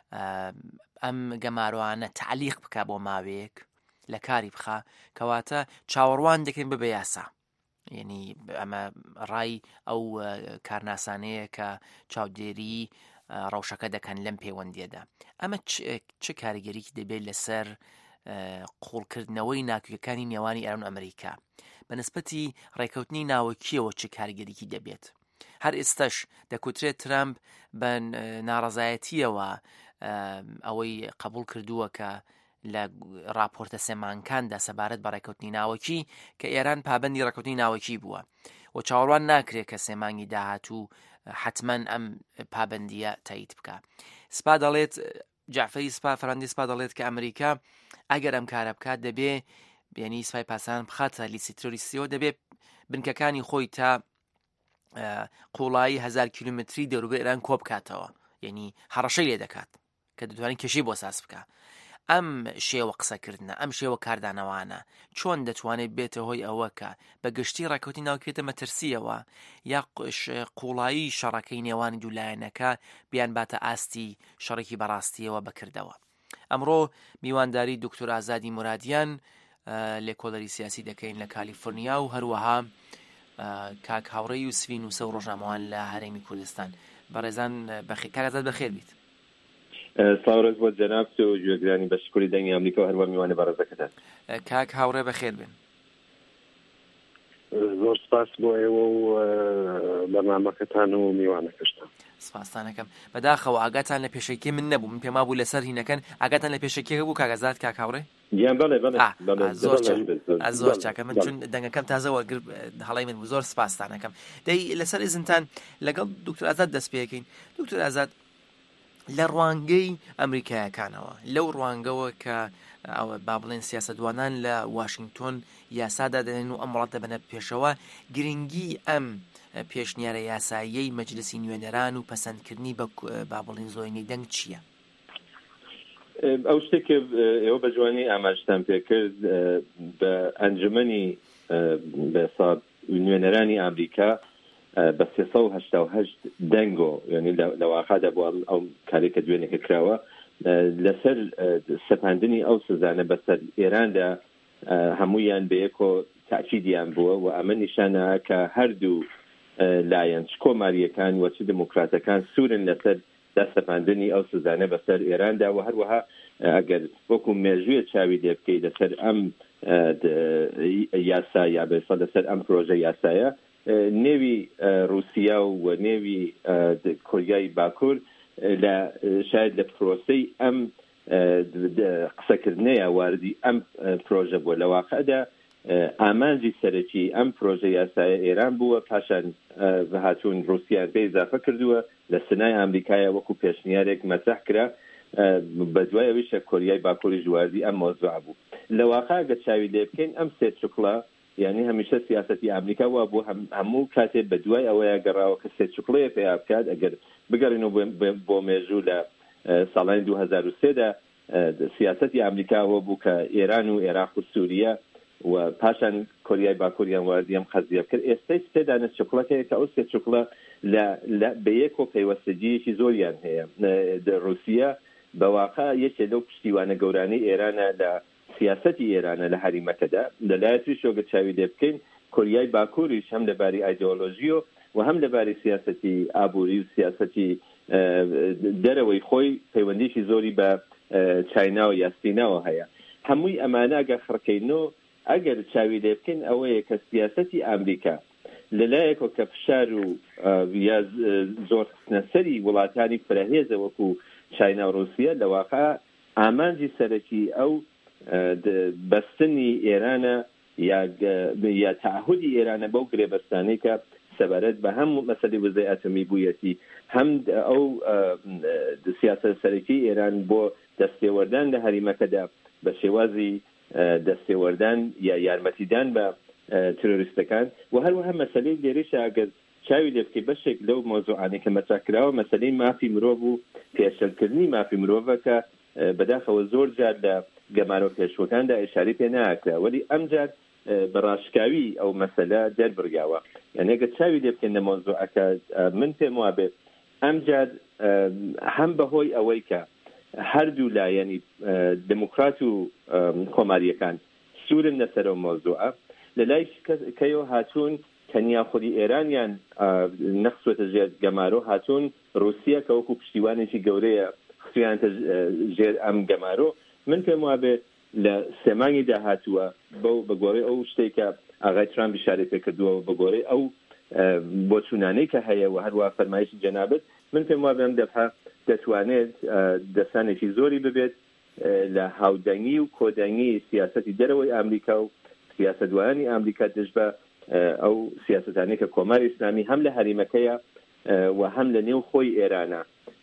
ئەم گەماروانە تعلیق بکە بۆ ماوەیەک لە کاری بخە کەواتە چاوەڕوان دەکەین بە بە یاسا، یعنی ئەمە ڕای ئەو کارناسانەیە کە چاودێری ڕەوشەکە دەکەن لەم پەیوەندیەدا. ئەمە چه کاریگەریکی دەبێت لەسەر قوڵکردنەوەی ناکوێکەکانی نێوانی ئێران و ئەمریکا بەنسبەتی ڕێکەوتنی ناوەکیەوە چه کاریگەریکی دەبێت؟ هەر ئێستاش دەکوترێت ترامپ بە ناڕەزایەتیەوە ئەوەی قبول کردووە کە لە راپۆرتە سێمانکاندا سەبارەت بە ڕێکەوتنی ناوەکی کە ئێران پابەندی ڕێکەوتنی ناوەکی بووە و چاوەڕوان ناکرێت کە سێمانگی داهاتوو حتمما ئەم پابەندیە تایید بکە. سپا دەڵێت جعفەری سپا فەرەندی سپا دەڵێت کە ئەمریکا ئەگەر ئەم کارە بکات دەبێ یعنی سپای پاسداران بخاتە لیستی تۆریستیەوە دەبێت بنکەکانی خۆی تا قوڵایی هەزار کیلومتری دەوروبەر ئێران کۆ بکاتەوە، یعنی هەڕەشەی لێ دەکات کە دەتوانێت کێشەی بۆ ساز بکە. ئەم شێوە قسەکردنە ئەم شێوە کاردانەوانە چۆن دەتوانێت بێتە هۆی ئەوە کە بە گشتی ڕێکەوتی ناوکێتە مەترسیەوە یا قوڵایی شەڕەکەی نێوانی دوولایەنەکە بیان باتە ئاستی شەڕێکی بەڕاستیەوە بەکردەوە. ئەمڕۆ میوانداری دکتۆر ئازادی مرادیان لێکۆڵەری سیاسی دەکەین لە کالیفۆرنیا و هەروەها کاک هاوڕێی یوسفی نووسە و ڕۆژنامەوان لە هەرێمی کوردستان. بەڕێزان بەخێر کاک ئازاد بەخێر بیت. ساورز بۆ جەناب و گوێگرانی بەشکری دەنگی ئەمریکا و هەروە میوانە بەڕێزەکەتان. کاک هاوڕێ بەخێر بن. زۆر سپاس بۆ ئێوە و بەرنامەکەتان و میوانەکەشتان. سپاسانەکەم. بەداخەوە ئاگاتان لە پێشەکی من نەبوو، من پێما بوو لەسەر هینەکەن ئاگاتان لە پێشەکی هەبوو کاک ئازاد کاک هاوڕێ؟ گیان بەڵێ بەڵێ زۆر چاکە من چون دەنگەکەم تازەوە هەڵی من بوو، زۆر سپاسانەکەم. دەی لەسەر ئیزنتان لەگەڵ دکتۆر ئازاد دەست پێکەین. دکتۆر ئازاد لە ڕوانگەی ئەمریکایەکانەوە لەو ڕوانگەوە کە با بڵێن سیاسەتوانان لە واشنگتۆن یاسادا دەدەن و ئەم وڵاتە بنە پێشەوە گرنگی ئەم پێشنیارە یاساییەی مەجلسی نوێنەران و پەسەندکردنی بە با بڵێن زۆرینەی دەنگ چییە؟ ئەو شتێکە ئێوە بە جوانی ئاماژتان پێکرد بە ئەنجومەنی بەسا نوێنەرانی ئەمریکا بە سێسە و هەشتا و هەشت دەنگۆ یعنی لە واقعدا بۆ ئەو کارێکە دوێنێکە کراوە لەسەر سەپاندنی ئەو سزانە بەسەر ئێراندا هەموویان بەیەکۆ تاکیدیان بووە و ئەمە نیشانە کە هەردوو لایەن چ کۆماریەکان و چ دموکراتەکان سوورن لەسەر دەستەپاندنی ئەو سزانە بەسەر ئێراندا و هەروەها ئەگەر وەکو مێژوویە چاوی لێ بکەیت لەسەر ئەم یاسا یا بەسە لەسەر ئەم پرۆژە یاسایە نێوی رووسیا و نێوی کۆریای باکوور لە شاید لە پرۆسەی ئەم قسەکردنەیە واردی ئەم پرۆژە بووە. لە واقعدا ئامانجی سەرەکی ئەم پرۆژە یاسایە ئێران بووە، پاشان هاتوون رووسیان پێی اضافە کردووە لە سنای ئەمریکایە وەکو پێشنیارێک مەسەح کرا، بە دوای ئەویشە کۆریای باکووری ژواردی ئەم مۆزوع بوو. لە واقع گە چاوی لێ بکەین ئەم سێ چوکڵە یعنی هەمیشە سیاسەتی ئەمریکا وا بۆ هەموو کاتێ بە دوای ئەوەیە گەڕاوە کە سێ چوکڵەیە پێیا بکات. ئەگەر بگەڕین بۆ مێژوو لە ساڵانی دوو هەزار و سێدا سیاسەتی ئەمریکاوە بوو کە ئێران و عێراق و سووریا و پاشان کۆریای باکووریان واردی ئەم خەزیە کرد. ئێستای سێدانە چوکڵەکەیە کە ئەو سێ چوکڵە لە بەیەکۆ پەیوەستەجیەکی زۆریان هەیە. رووسیا بەواقع یەکێ لەو پشتیوانە گەورانەی ئێرانە لە سیاسەتی ئێرانە لە هەریمەکەدا. لەلایەتی شۆگە چاوی لێ بکەین کۆریای باکووریش هەم لەباری ئایدۆلۆژیۆ و هەم لەباری سیاسەتی ئابووری و سیاسەتی دەرەوەی خۆی پەیوەندیشی زۆری بە چاینا و یاسیناوە هەیە. هەمووی ئەمانە ئەگە خڕکەینەوە ئەگەر چاوی لێ بکەین ئەوەیە کە سیاسەتی ئەمریکا لەلایەکەوە کە فشار و یا زۆر خستنەسەری وڵاتانی فرەهێزە وەکو چاینا و رووسیا لە واقع ئامانجی سەرەکی ئەو بەستنی ئێرانە یا تعهدی ئێرانە بەو گرێبەستانەی کە سەبارەت بە هەم مەسەلەی وزەی ئاتۆمی بوویەتی هەم ئەو سیاسەت سەرەکی ئێران بۆ دەستێوەردان لە هەریمەکەدا بە شێوازی دەستێوەردان یا یارمەتیدان بە ترۆریستەکان و هەروەها مەسەلەی لێرەش ئەگەر چاوی لێ بکەی بەشێک لەو مۆزوعانەی کە مەتراکراوە مەسەلەی مافی مرۆڤ و پێشەلکردنی مافی مرۆڤە کە بەداخەوە زۆر جار لە گەمارۆ پێشوەکاندا ئیشاری پێ ناکرا وەلی ئەمجار بەڕاشکاوی ئەو مەسەلە دەربرگاوە یعنی ئەگەر چاوی لێ بکەین لە مۆزوعەکە من پێم وابێ ئەمجار هەم بەهۆی ئەوەی کە هەردوو لایەنی دموکرات و کۆماریەکان سوورن لەسەرەوە مۆزوعە لەلای کەیەوە هاتوون تەنیا خودی ئێرانیان نەخسوەتە ژێر گەمارۆ هاتوون رووسیا کە وەکو پشتیوانێکی گەورەیە خسویانتە ژێر ئەم گەمارۆ من پێم وابێ لە سێمانگی داهاتووە بەو بەگۆڕی ئەو شتێکە ئاغای ترامپ بیشارەی پێکردووە بەگۆڕی ئەو بۆچوونانەی کە هەیە و هەروە فەرمایشی جەنابەت من پێم وابێ ئەم دەفعە دەتوانێت دەستانێکی زۆری ببێت لە هاودەنگی و کۆدەنگی سیاسەتی دەرەوەی ئامریکا و سیاسەتوانی ئامریکا دژ بە ئەو سیاسەتانەی کە کۆماری ئیسلامی هەم لە هەریمەکەیە و هەم لە نێو خۆی ئێرانە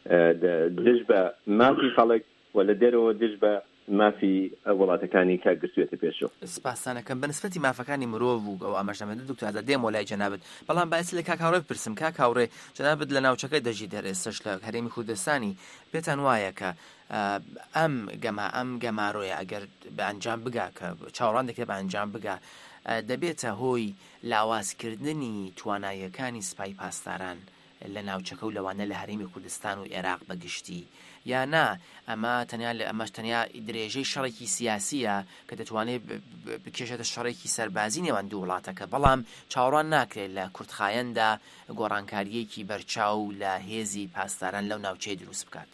دژ بە مافی خەڵک و لە دەرەوە دژ بە مافی وڵاتەکانی کە گرتوێتە پێشەوە. سپاسانەکەم بە نسبەتی مافەکانی مرۆڤ و ئەو ئاماژەمەندە دوکتۆر دێم وەلای جەنابەت بەڵام باعث لە کاکاوڕێ بپرسم کاکاوڕێ جەنابەت لە ناوچەکە دەژی دەرێستش لە هەرێمی کوردستانی پێتان وایە کە ئەم گەما ئەم گەمارۆیە ئەگەر بە ئەنجام بگا کە چاوەڕوان دەکرێت بە ئەنجام بگا دەبێتە هۆی لاوازکردنی تواناییەکانی سوپای پاسداران لە ناوچەکە و لەوانە لە هەرێمی کوردستان و عێراق بەگشتی یا نا ئەمە تەنیا لە ئەمەش تەنیا درێژەی شەڕێکی سیاسیە کە دەتوانێت بکێشێتە شەڕێکی سەربازی نێوان دوو وڵاتەکە بەڵام چاوەڕوان ناکرێت لە کورتخایەندا گۆڕانکاریەکی بەرچاو لە هێزی پاسداران لەو ناوچەی دروست بکات.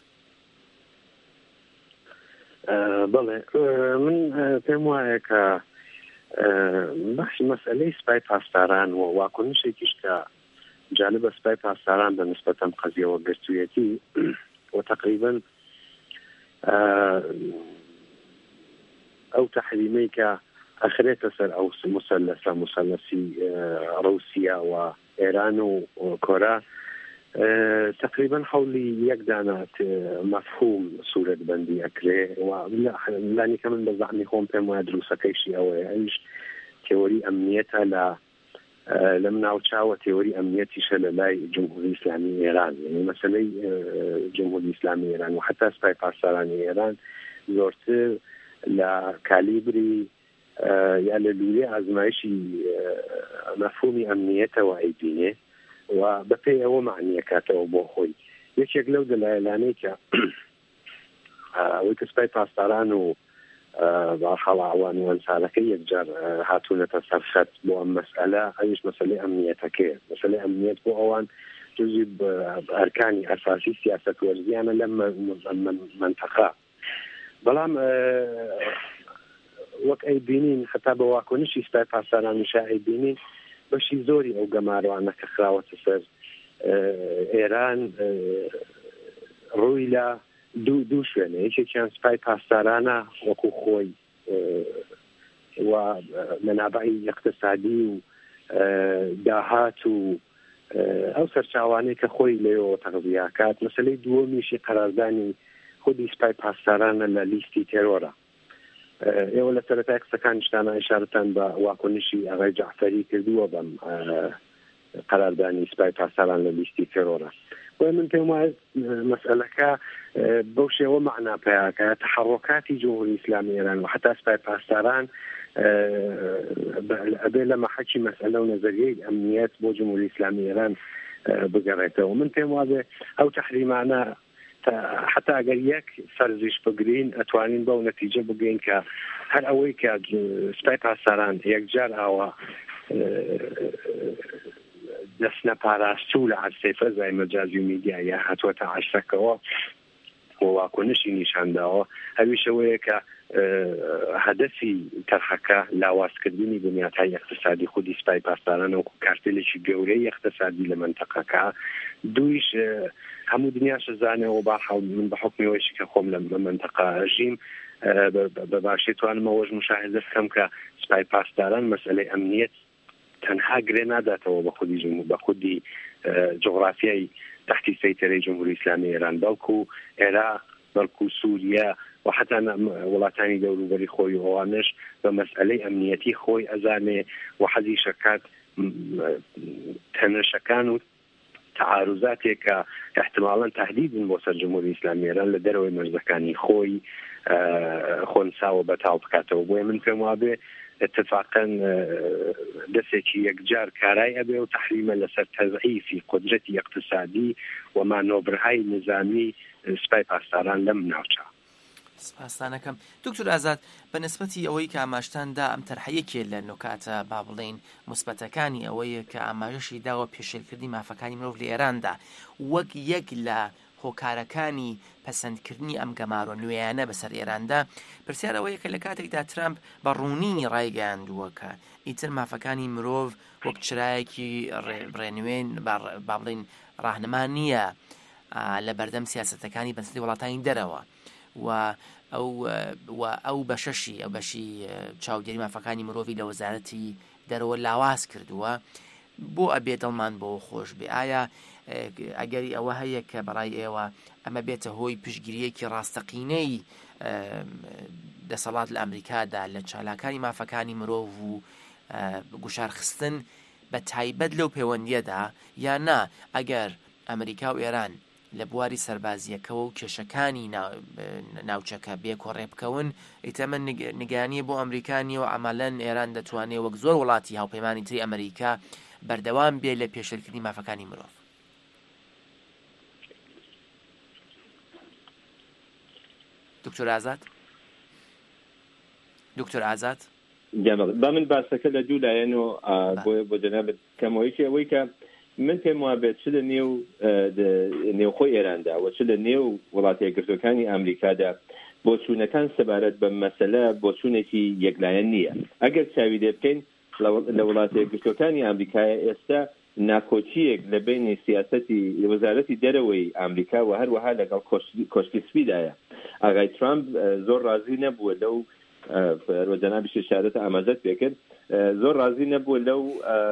بەڵێ من پێم وایە کە بەخشی مەسئلەی سوپای پاسداران و واکنشێکیش کە جانب سوپای پاسداران بە نسبەتەن قەزیەوە گرتوویەتی وتقريبا او تحريمي كاخريت سر او مثلث مثلثي روسيا وايران وكوريا تقريبا حولي يقدانات مفهوم سورة بندي اكري ولاني كمان بزعمي هون بهم ادرس كيشي او ايش تيوري امنيتها ل لم ناوچاوە تێوەری ئەمنیەتیشە لە لای جمهوری ئیسلامی ئێران یعنی مەسەلەی جمهوری ئیسلامی ئێران و حتا سوپای پاسدارانی ئێران زۆرتر لە کالیبری یا لە لوورێ ئازمایشی مەفهومی ئەمنیەتەوە ئەیبینێ و بەپێی ئەوە معنیەکاتەوە بۆ خۆی یەکێک لەو دەلایلانەی کە ئەوەی کە سوپای پاسداران و باحاڵ ئەوان وەنسالەکە یەکجار هاتوونەتە سەرخەت بۆ ئەم مەسئلە ئەویش مەسەلەی ئەمنیەتەکەیە مەسەلەی ئەمنیەت بۆ ئەوان جزئی ئەرکانی ئەساسی سیاسەت وەرزیانە لەم منتەقە بەڵام وەک ئەیبینین حتا بە واکنشی سوپای پاسدارانیشا ئەیبینین بەشی زۆری ئەو گەماروانە کە خراوەتە سەر ئێران ڕووی لە دوو دوو شوێنە یەکێکیان سوپای پاسدارانە وەکو خۆی و مەنابعی اقتصادی و داهات و ئەو سەرچاوانەی کە خۆی لێەوە تەغذیەکات مەسەلەی دووەمیشی قەراردانی خودی سوپای پاسدارانە لە لیستی تێرۆرە ئێوە لە سەرەتای قسەکانیشتانە ئیشارەتان بە واکنشی ئاغای جەعفەری کردووە بەم قەراردانی سوپای پاسداران لە لیستی تێرۆرە ومن پێم وایە مەسئلەکە بەو شێوە معنا پێیاکە تحرکاتی جمهوری ئیسلامی ئێران و حتا سوپای پاسداران ئەبێ لە مەحەکی مەسئلە و نەزەریەی ئەمنیەت بۆ جمهوری ئیسلامی ئێران بگەڕێتەوە من پێم وایە ئەو تەحریمانە حتا ئەگەر یەک فەرزیش بگرین ئەتوانین بەو نەتیجە بگەین کە هەر ئەوەی کە سوپای پاسداران یەکجار ئاوە دەستنە پاراستوو لە عەرسەی فەزای مەجازی و میدیایە هاتووەتە عەرسەکەوە واکنشی نیشانداوە هەویشەوەیە کە هەدەفی تەرخەکە لاوازکردنی بنیاتهای اقتصادی خودی سپای پاسداران و کارتێلێکی گەورەی اقتصادی لە منتەقەکە دویش هەموو دنیاش زانێەوە با من بە حکمیەوەیشی کە خۆم لە منتەقە ژیم بە باشی توانمەوەش مشاهدە بکەم کە سپای پاسداران مەسئلەی ئەمنیەت تەنها گرێ ناداتەوە بە خودی بە خودی جغرافیای تحتی سەیطرەی جمهوری ئیسلامی ئێران بەڵکو عێراق بەڵکو سووریا و حتا وڵاتانی دەوروبەری خۆی ئەوانش بە مەسئلەی ئەمنیەتی خۆی ئەزانێ و حەزی شەکات تەنەشەکان و تعارضاتێک کە احتمالاً تهدیدن بۆ سەر جمهوری ئیسلامی ئێران لە دەرەوەی مەرزەکانی خۆی خۆنساوە بەتاڵ بکاتەوە. بۆیە من پێم وابێ اتفاقا دەستێکی یەکجار کارای ئەبێ و تحریمە لەسەر تەضعیفی قدرەتی اقتصادی و مانۆڤرهای نظامی سپای پاسداران لەم ناوچە. سپاسانەکەم دکتۆر ئازاد بەنسبەتی ئەوەی کە ئاماژتاندا ئەم تەرحەیەکێ لە نکاتە با بڵێن موسبەتەکانی ئەوەیە کە ئاماژەشی داوە پێشێلکردنی مافەکانی مرۆڤ لە ئێراندا وەک یەک لە هۆکارەکانی پەسەندکردنی ئەم گەمارۆ نوێیانە بەسەر ئێراندا پرسیار ئەوەیە کە لە کاتێکدا ترامپ بە ڕوونی ڕایگەیاندووە کە ئیتر مافەکانی مرۆڤ وەک چرایەکی ڕێنوێن با بڵێن ڕاهنما نییە لە بەردەم سیاسەتەکانی بەنسەری وڵاتانی دەرەوە و ئەو و ئەو بەشەشی ئەو بەشی چاودێری مافەکانی مرۆڤی لە وەزارەتی دەرەوە لاواز کردووە بۆ ئەبێ دڵمان بۆ خۆش بێ. ئایا ئەگەری ئەوە هەیە کە بەڕای ئێوە ئەمە بێتە هۆی پشگیریەکی ڕاستەقینەی دەسەڵات لە ئەمریکادا لە چالاکانی مافەکانی مرۆڤ و گوشارخستن بە تایبەت لەو پەیوەندیەدا یان نا ئەگەر ئەمریکا و ئێران لە بواری سەربازیەکەوە و کێشەکانی ناوچەکە بێکۆڕێ بکەون ئیتەمە نیگانیە بۆ ئەمریکانی و عمەلەن ئێران دەتوانێت وەک زۆر وڵاتی هاوپەیمانی تری ئەمریکا بەردەوام بێ لە پێشێلکردنی مافەکانی مرۆڤ. دکتۆر ئازاد دکتۆر ئازاد با من باسەکە لە دوو لایەنەوە بۆ جەنابەت کەمەوەیکی ئەوەی کە من پێم وابێت چ لە نێو نێوخۆی ئێراندا و چ لە نێو وڵاتە یەکگرتوەکانی ئەمریکادا بۆچوونەکان سەبارەت بە مەسەلە بۆچوونێکی یەکلایەن نییە. ئەگەر چاوی لێ بکەین لە وڵاتە یەکگرتوەکانی ئەمریکایە ئێستا ناکۆچیەک لە بینی سیاسەتی وەزارەتی دەرەوەی ئەمریکا و هەروەها لەگەڵ کۆشکی سپیدایە. ئاغای ترامپ زۆر ڕازی نەبووە لەو ڕۆژانابی شارەتە ئاماژەت پێکرد زۆر ڕازی نەبووە لەو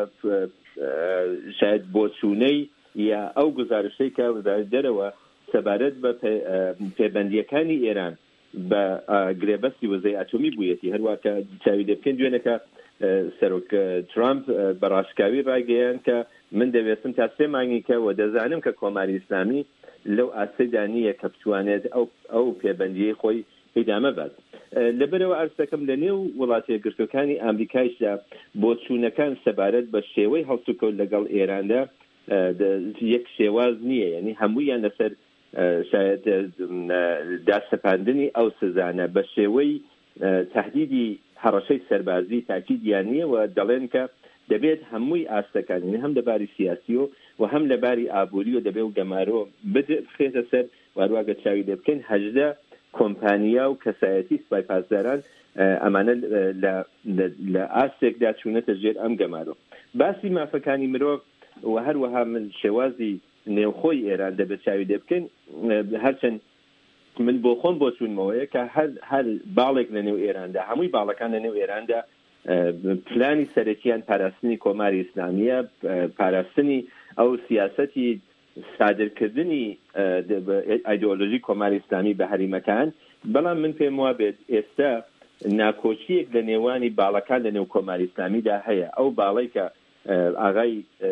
شاید بۆچوونەی یا ئەو گزارشەی کە وەزارەتی دەرەوە سەبارەت بە پەیبەندیەکانی ئێران بە گرێبەستی وەزەی ئاتۆمی بوویەتی هەروەکە چاوی دەبکەن دوێنەکە سەرۆک ترامپ بەڕاشکاوی ڕایگەیان کە من دەوێتم تا سێ مانگی کە و دەزانم کە کۆماری ئیسلامی لەو ئاسەیدا نییە کە بتوانێت ئەو پەیبەندیەی خۆی ئیدامە بات. لەبەرەوە ئەرز دەکەم لە نێو وڵاتە یەکگرتوەکانی ئەمریکایشدا بۆچوونەکان سەبارەت بە شێوەی هەڵسوکەوت لەگەڵ ئێراندا یەک شێواز نییە، یعنی هەموویان لەسەر شاید داسەپاندنی ئەو سزانە بە شێوەی تهدیدی هەڕەشەی سەربازی تاکیدیان نییە و دەڵێن کە دەبێت هەمووی ئاستەکانی هەم لەباری سیاسی و و هەم لەباری ئابووری و دەبێت و گەمارۆ بخێتە سەر واروواگە چاوی دە بکەین هەژدە کۆمپانیا و کەسایەتی سپای پاسداران ئەمانە لە ئاستێکدا چوونەتە ژێر ئەم گەمارۆ. باسی مافەکانی مرۆڤ و هەروەها من شێوازی نێوخۆی ئێران دەبێت چاوی دە بکەین هەرچەند من بۆ خۆم بۆ چوونمەوەیە کە هەر باڵێک لە نێو ئێراندا هەمووی باڵەکان لە نێو ئێراندا پلانی سەرەکیان پاراستنی کۆماری ئیسلامیە پاراستنی ئەو سیاسەتی سادرکردنی ئایدۆلۆژی کۆماری ئیسلامی بە هەریمەکان. بەڵام من پێم وابێت ئێستا ناکۆچیەک لە نێوانی باڵەکان لە نێو کۆماری ئیسلامیدا هەیە. ئەو باڵی کە ئاغای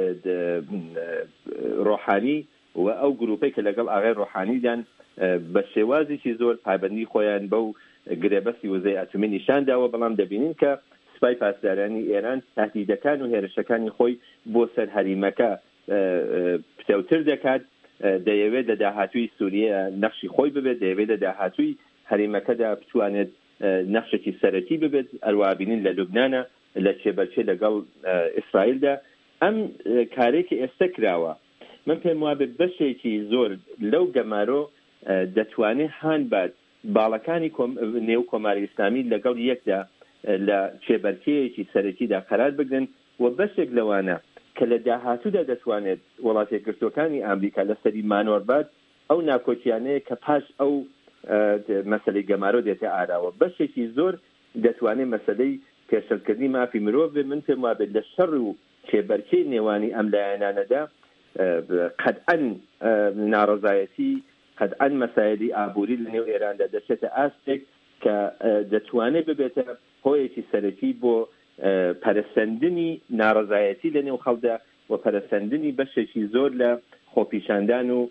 ڕۆحانی و ئەو گروپەی کە لەگەڵ ئاغای ڕۆحانیدان بە شێوازێکی زۆر پابەندی خۆیان بەو گرێبەستی وەزەی ئاتۆمی نیشانداوە، بەڵام دەبینین کە سپای پاسدارانی ئێران تهدیدەکان و هێرشەکانی خۆی بۆ سەر هەریمەکە پتەوتر دەکات. دەیەوێت لە داهاتووی سووریە نەخشی خۆی ببێت، دەیەوێت لە داهاتووی هەریمەکەدا بتوانێت نەخشێکی سەرەکی ببێت. ئەروابینین لە لوبنانە لە چێبەرچێ لەگەڵ ئیسرائیلدا ئەم کارێکی ئێستا کراوە. من پێم وابێت بەشێکی زۆر لەو گەمارۆ دەتوانێت هاان بات باڵەکانی نێو کۆماری ئیسلامی لەگەڵ یەکدا لە چێبەرکەیەکی سەرەکیدا قەرار بگرن و بەشێک لەوانە کە لە داهاتوودا دەتوانێت وڵاتە یەکگرتووەکانی ئامریکا لەسەری مانۆربات ئەو ناکۆچیانەیە کە پاش ئەو مەسەلەی گەمارۆ دێتە ئاراوە بەشێکی زۆر دەتوانێت مەسەلەی پێشەلکردنی مافی مرۆڤ من پێم وابێت لە شەڕ و چێبەرکەی نێوانی ئەم لایەنانەدا قەتعەن ناڕەزایەتی قەتعەن مەسایلی ئابووری لە نێو ئێراندا دەچێتە ئاستێک کە دەتوانێت ببێتە هۆیەکی سەرەکی بۆ پەرسەندنی ناڕەزایەتی لە نێو خەڵدا و پەرسەندنی بەشێکی زۆر لە خۆپیشاندان و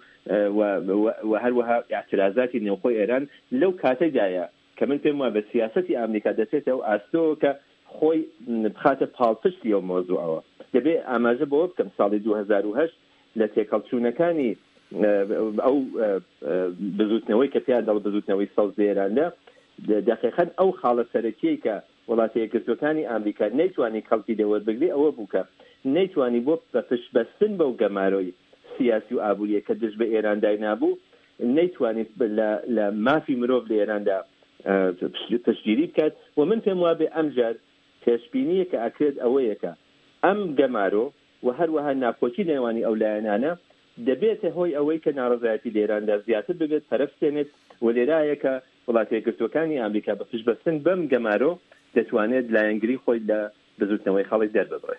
و هەروەها اعتراضاتی نێوخۆی ئێران لەو کاتەدایە کە من پێم وایە بە سیاسەتی ئامریکا دەچێتەوە ئاستەوە کە خۆی بخاتە پاڵپشتی ئەو مۆزوعەوە دەبێت ئاماژە بەوە بکەم ساڵی دوو هەزار و هەشت لە تێکەڵچوونەکانی ئەو بزوتنەوەی کە پێیان دەڵ بزوتنەوەی سەوز ئێراندا دقیقاً ئەو خاڵە سەرەکیەی کە وڵاتە یەکگرتووەکانی ئامریکا نەیتوانی خەڵکی دەوەربگری ئەوە بوو کە نەیتوانی بۆ بە پشتبەستن بەو گەمارۆی سیاسی و ئابووریە کە دژ بە ئێراندای نابوو نەیتوانیت لە مافی مرۆڤ لە ئێراندا پشتگیری بکات و من پێم وابێ ئەمجار پێشبینیە کە ئەکرێت ئەوەیە کە ئەم گەمارۆ و هەروەها ناکۆچی نێوانی ئەو لایەنانە دەبێتە هۆی ئەوەی کە ناڕەزایەتی لە ئێراندا زیاتر ببێت پەرەفسێنێت و لێرایە کە وڵاتە یەکگرتووەکانی ئامریکا بە پشتبەستن بەم گەمارۆ دەتوانێت لایەنگری خۆی لە بزوتنەوەی خەڵک دەرببڕێت.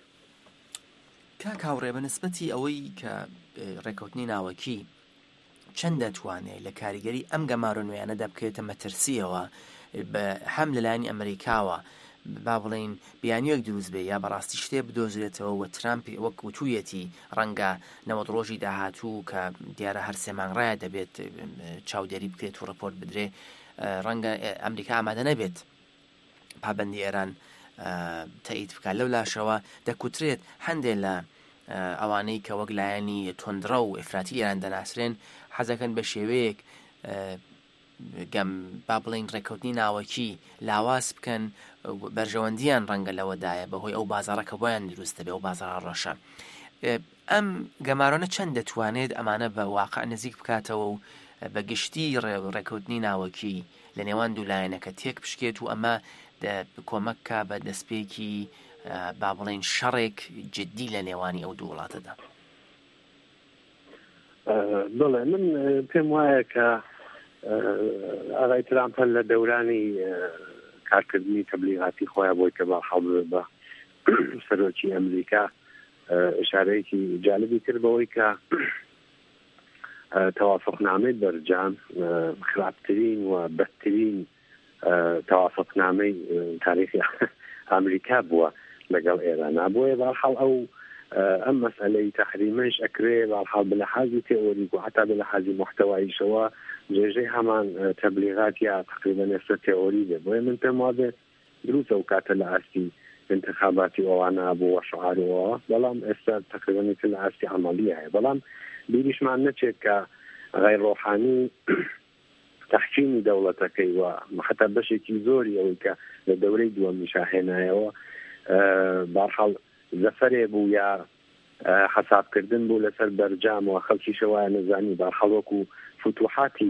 کاک هاوڕێ بە نسبەتی ئەوەی کە ڕێکەوتنی ناوەکی چەند دەتوانێت لە کاریگەری ئەم گەمارۆ نوێیانەدا بکرێتە مەترسیەوە بە هەم لەلایەنی ئەمریکاوە با بڵێن بیانیەک دروست بێ یا بەڕاستی شتێ بدۆزرێتەوە و ترامپی وەک وتوویەتی ڕەنگە نەوەت ڕۆژی داهاتوو کە دیارە هەر سێ مانگڕایە دەبێت چاودێری بکرێت و ڕپۆرت بدرێ ڕەنگە ئەمریکا ئامادە نەبێت پابەندی ئێران تایید بکات لەو لاشەوە دەکوترێت هەندێک لە ئەوانەی کە وەک لایەنی تۆندرە و ئفراتی ئێران دەناسرێن حەزەکەن بە شێوەیەک گەم با بڵین ڕێکەوتنی ناوەکی لاواز بکەن بەرژەوەندیان ڕەنگە لەوەدایە بەهۆی ئەو بازارەکە بۆیان دروستە بێ ئەو بازارە ڕەشە. ئەم گەمارۆنە چەند دەتوانێت ئەمانە بە واقع نزیک بکاتەوە و بە گشتی ڕێکەوتنی ناوەکی لە نێوان دوو لایەنەکە تێک بشکێت و ئەمە کۆمەککە بە دەستپێکی با بڵین شەڕێک جدی لە نێوانی ئەو دوو وڵاتەدا. بڵێ من پێم وایە کە ئاغای ترامپ لە دەورانی کارکردنی تەبلیغاتی خۆیان بۆی کە باڵحاڵ بە سەرۆکی ئەمریکا ئشارەیەکی جالبی کرد بەوەی کە تەوافقنامەی بەرجام خراپترین و بەدترین تەوافقنامەی تاریخی ئەمریکا بووە لەگەڵ ئێرانە بۆیە باڵحاڵ ئەو ئەم مەسئلەی تەحریمەش ئەکرێ باڵحاڵ بەلەحاظی تێئۆریک و حتا بەلەحاظی محتەواییشەوە جێژەی هەمان تەبلیغات یا تقریبا ئێستا تێئۆری بێ بۆیە من پێم وابێ دروستە و کاتە لە ئاستی انتخاباتی ئەوانە بوو شعارەوە بەڵام ئێستا تقریبا لە ئاستی عملیە هەیە بەڵام بیریشمان نەچێت کە غەیر ڕۆحانی تحکیمی دەوڵەتەکەی و حتا بەشێکی زۆری ئەوەی کە لە دەورەی دووەمی شاهێنایەوە باڵحاڵ زەفەرێ بوو یا حسابکردن بوو لەسەر بەرجام و خەڵکی شەوایە نەزانی باڵحاڵۆکو فتوحاتی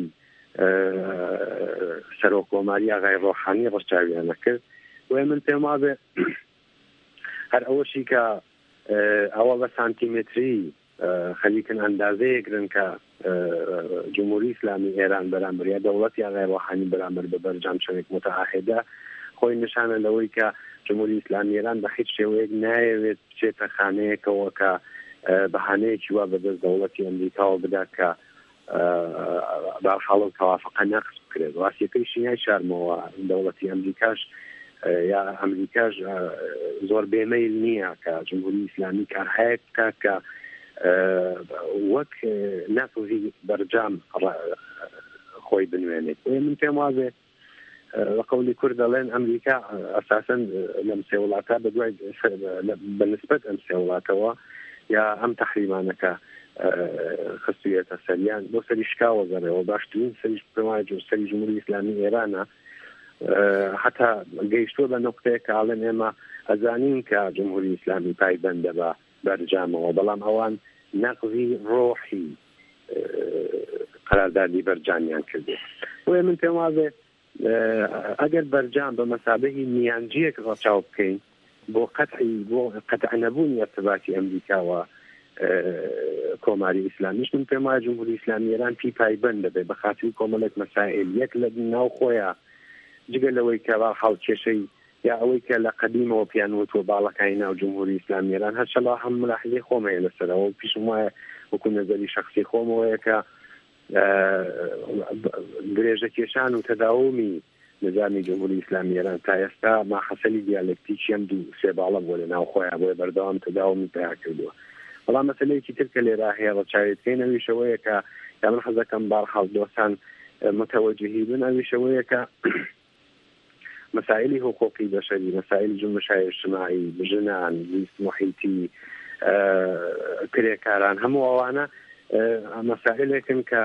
سەرۆکۆماریە غەیر ڕۆحانی ڕەشاویانە کرد وێ من پێم وابێ هەر ئەوەشی کە ئەوە بە سانتیمتری خەلیکن ئەندازەیەکرن کە جمهوری ئیسلامی ئێران بەرامبەر یا دەوڵەت یا غەیر ڕۆحانی بەرامبەر بە بەرجام شەوێک متعاهدە خۆی نیشانە لەوەی کە جمهوری ئیسلامی ئێران بە هیچ شێوەیەک نایەوێت بچێتە خانەیەکەوە کە بەهانەیەکی وا بەدەست دەوڵەتی ئەمریکاوە بدات کە باڵحاڵ و تەوافقە نەقس بکرێت ڕاستیەکەی شینای شارمەوە دەوڵەتی ئەمریکاش یا ئەمریکاش زۆر بێمەیل نییە کە جمهوری ئیسلامی کارهەیەک بکات کە وەک نەفوزی بەرجام خۆی بنوێنێت من پێم وازێ وەقەولی کورد دەڵێن ئەمریکا ئەساسەن لەم سێ وڵاتە بەدوای بەنسبەت ئەم سێ وڵاتەوە یا ئەم تەحریمانەکە خستویەتە سەریان بۆ سەری شکاوە گەڕێەوە باشترین سەریش پێوایە سەری جمهوری ئیسلامی ئێرانە حتا گەیشتووە بە نقطەیە کە ئاڵێن ئێمە ئەزانین کە جمهوری ئیسلامی پایبەندە بە بەرجامەوە بەڵام ئەوان نەقزی ڕۆحی قراردادی بەرجامیان کردێ وێ من پێم وازێ ئەگەر بەرجام بە مەسابەی میانجیەک ڕەچاو بکەین بۆ قەتعی بۆ قەتع نەبوونی ئەرتباطی ئەمریکاوە کۆماری ئیسلامیش من پێم وایە جمهوری ئیسلامی ئێران پی پایبەند دەبێت بە خاتری کۆمەڵێک مەسائل یەک لە ناو خۆیان جگە لەوەی کە ڕاحاو کێشەی یا ئەوەی کە لە قەدیمەوە پیان وتوە باڵەکانی ناو جمهوری ئیسلامی ئێران هەرچەڵا هەم ملاحظەی خۆمەیە لەسەرەوە پیشم وایە وەکو نەزەری شەخسی خۆمەوەیە کە درێژە کێشان و تەداومی نظامی جمهوری ئیسلامی ئێران تا ئێستا ماحەسەلی دیالکتیکیەم دوو سێ باڵە بووە لە ناو خۆیان بۆیە بەردەوام تەداومی پیا کردووە بەڵام مەسەلەیەکی تر کە لێرا هەیە ڕەچاوێتکەینەویشەوەیە کە یا من حەزەکەم بارحاڵ دۆستان متوجهی بن ئەویشەوەیە کە مسائلی حقوقی بشری مسائل جنبش‌های اجتماعی ژنان زیست محیطی کرێکاران هەموو ئەوانە مەسائلێکن کە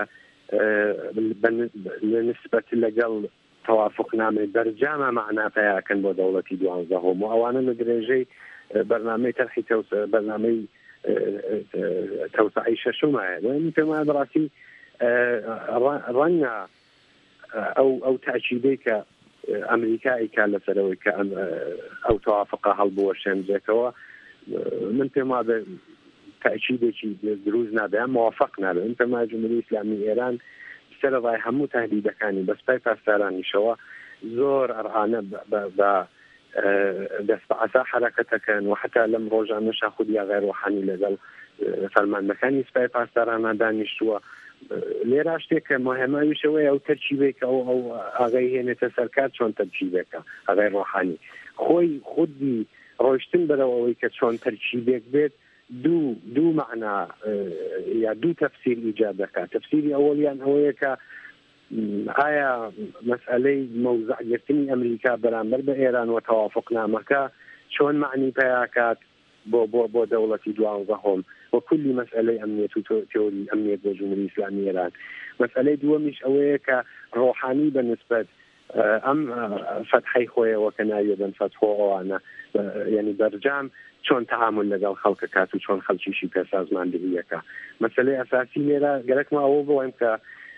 بنسبەت لەگەڵ توافقنامەی بەرجامە معنا پێیاکەن بۆ دەوڵەتی دوانزەهەم و ئەوانە لە درێژەی بەرنامەی تەرحی بەرنامەی تەوسعی شەشمایە من پێم وایە بەڕاستی ڕەنگە ئەو ئەو تاکیدەی کە ئەمریکای کا لەسەرەوەی کە ئەو توافقە هەڵبوەشێنجێکەوە من پێم وایە تاکیدێکی دروست نابێت موافق نابێت من پێم وایە جمهوری ئیسلامی ئێران سەرەڕای هەموو تهدیدەکانی بەسپای پاسدارانیشەوە زۆر ئەرعانە بە دەست بە عەسا حەرەکەتەکەن و حتا لەم ڕۆژانەشا خودیا غیرروحانی لەگەڵ فەرماندەکانی سپای پاسدارانە دانیشتووە لێرا شتێکە مهمەویشەوەی ئەو تەرکیبێکە ئەو ئەو ئاغای هێنێتە سەرکار چۆن تەرکیبێکە ئاغای ڕۆحانی خۆی خودی ڕۆیشتن بەرەوەی کە چۆن تەرکیبێک بێت دوو دوو معنا یا دوو تەفسیر ایجاد دەکات تەفسیری ئەوەلیان ئەوەیە کە ئایا مەسئلەی مەوزعگرتنی ئەمریکا بەرامبەر بە ئێران و تەوافقنامەکە چۆن معنی پێیاکات بۆ بۆ بۆ دەوڵەتی دوانزەهەم و کلی مەسئلەی ئەمنیەت و تێۆری ئەمنیەت بۆ جمهوری ئیسلامی ئێران مەسئلەی دووەمیش ئەوەیە کە ڕۆحانی بەنسبەت ئەم فەتحەی خۆیەوە کە ناویە بن فەتحۆ ئەوانە یعنی بەرجام چۆن تەعامل لەگەڵ خەڵکە کات و چۆن خەڵکیشی پێسازماندهیەکە مەسئلەی ئەساسی لێرە گەرەکمە ئەوە بڵێم کە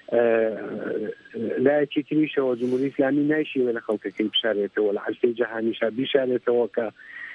لایەکی تریشەوە جمهوری ئیسلامی نایشیوە لە خەڵکەکەی بشارێتەوە لە حەجەی جەهانیشا بیشارێتەوە کە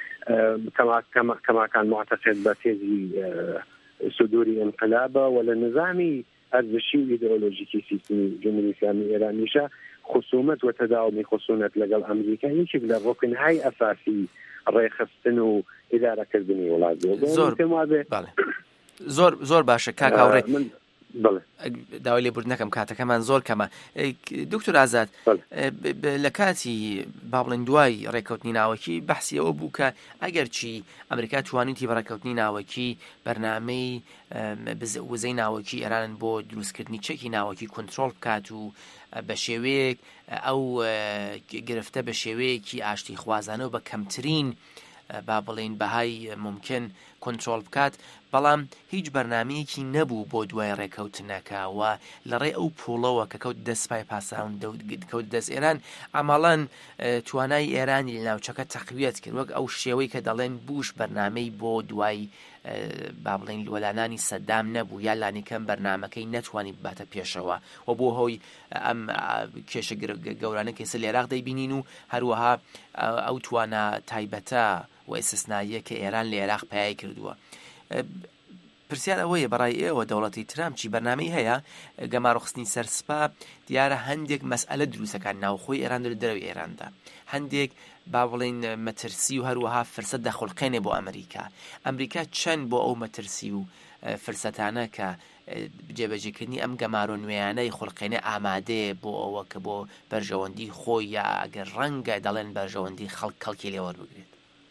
کەماکان معتەقد بە تێزی سودوری انقلابە و لە نظامی ئەرزشی و ئیدئۆلۆژیکی سیستمی جمهوری ئیسلامی ئێرانیشە خصومەت و تەداومی خصومەت لەگەڵ ئەمریکا یەکێک لە ڕۆکنهای ئەساسی ڕێخستن و ئیدارەکردنی وڵات زۆر زۆر زۆر باشە کاکاوڕێ داوای لێبوردن نەکەم کاتەکەمان زۆر کەمە دکتۆر ئازاد لە کاتی با بڵێن دوای ڕێکەوتنی ناوەکی بەحسی ئەوە بوو کە ئەگەر چی ئەمریکا توانیتی بە ڕێکەوتنی ناوەکی بەرنامەی وزەی ناوەکی ئێران بۆ دروستکردنی چەکی ناوەکی کۆنتترۆل بکات و بە شێوەیەک ئەو گرفتە بە شێوەیەکی ئاشتی خوازانەوە بە کەمترین با بڵێن بەهای ممکن کۆنتترۆل بکات بەڵام هیچ بەرنمەیەکی نەبوو بۆ دوای ڕێکەوتنەکەوە لەڕێ ئەو پوڵەوە کە کەوت دەستپای پاساون کەوت دەست ئێران ئەماڵەن توانای ئێرانی لە ناوچەکە تەقویەت کرد وەک ئەو شێوەی کە دەڵێن بوش بەرنمەی بۆ دوای با بڵێن وەلانانی سەدام نەبوو یا لانیکەم بەرنمەکەی نەتوانی باتە پێشەوە و بۆ هۆی ئەم کێشە گەورانە کێسە لێراق دەیبینین و هەروەها ئەو توانە تایبەتە و ئێسسناییە کە ئێران لە عێراق پایای کردووە پرسیار ئەوەیە بەڕای ئێوە دەوڵەتی ترامپ چی بەرنامەی هەیە گەماڕخستنی سەرسپا دیارە هەندێک مەسئلە دروستەکان ناوخۆی ئێران لە دەروی ئێراندا هەندێک با بڵێن مەترسی و هەروەها فرسەت دەخڵقێنێ بۆ ئەمریکا ئەمریکا چەند بۆ ئەو مەترسی و فرسەتانە کە جێبەجێکردنی ئەم گەمارۆ نوێیانەی خولقێنە ئامادەیە بۆ ئەوە کە بۆ بەرژەوەندی خۆی یا ئەگەر ڕەنگە دەڵێن بەرژەوەندی خەڵک کەڵکی لێوەربگرێت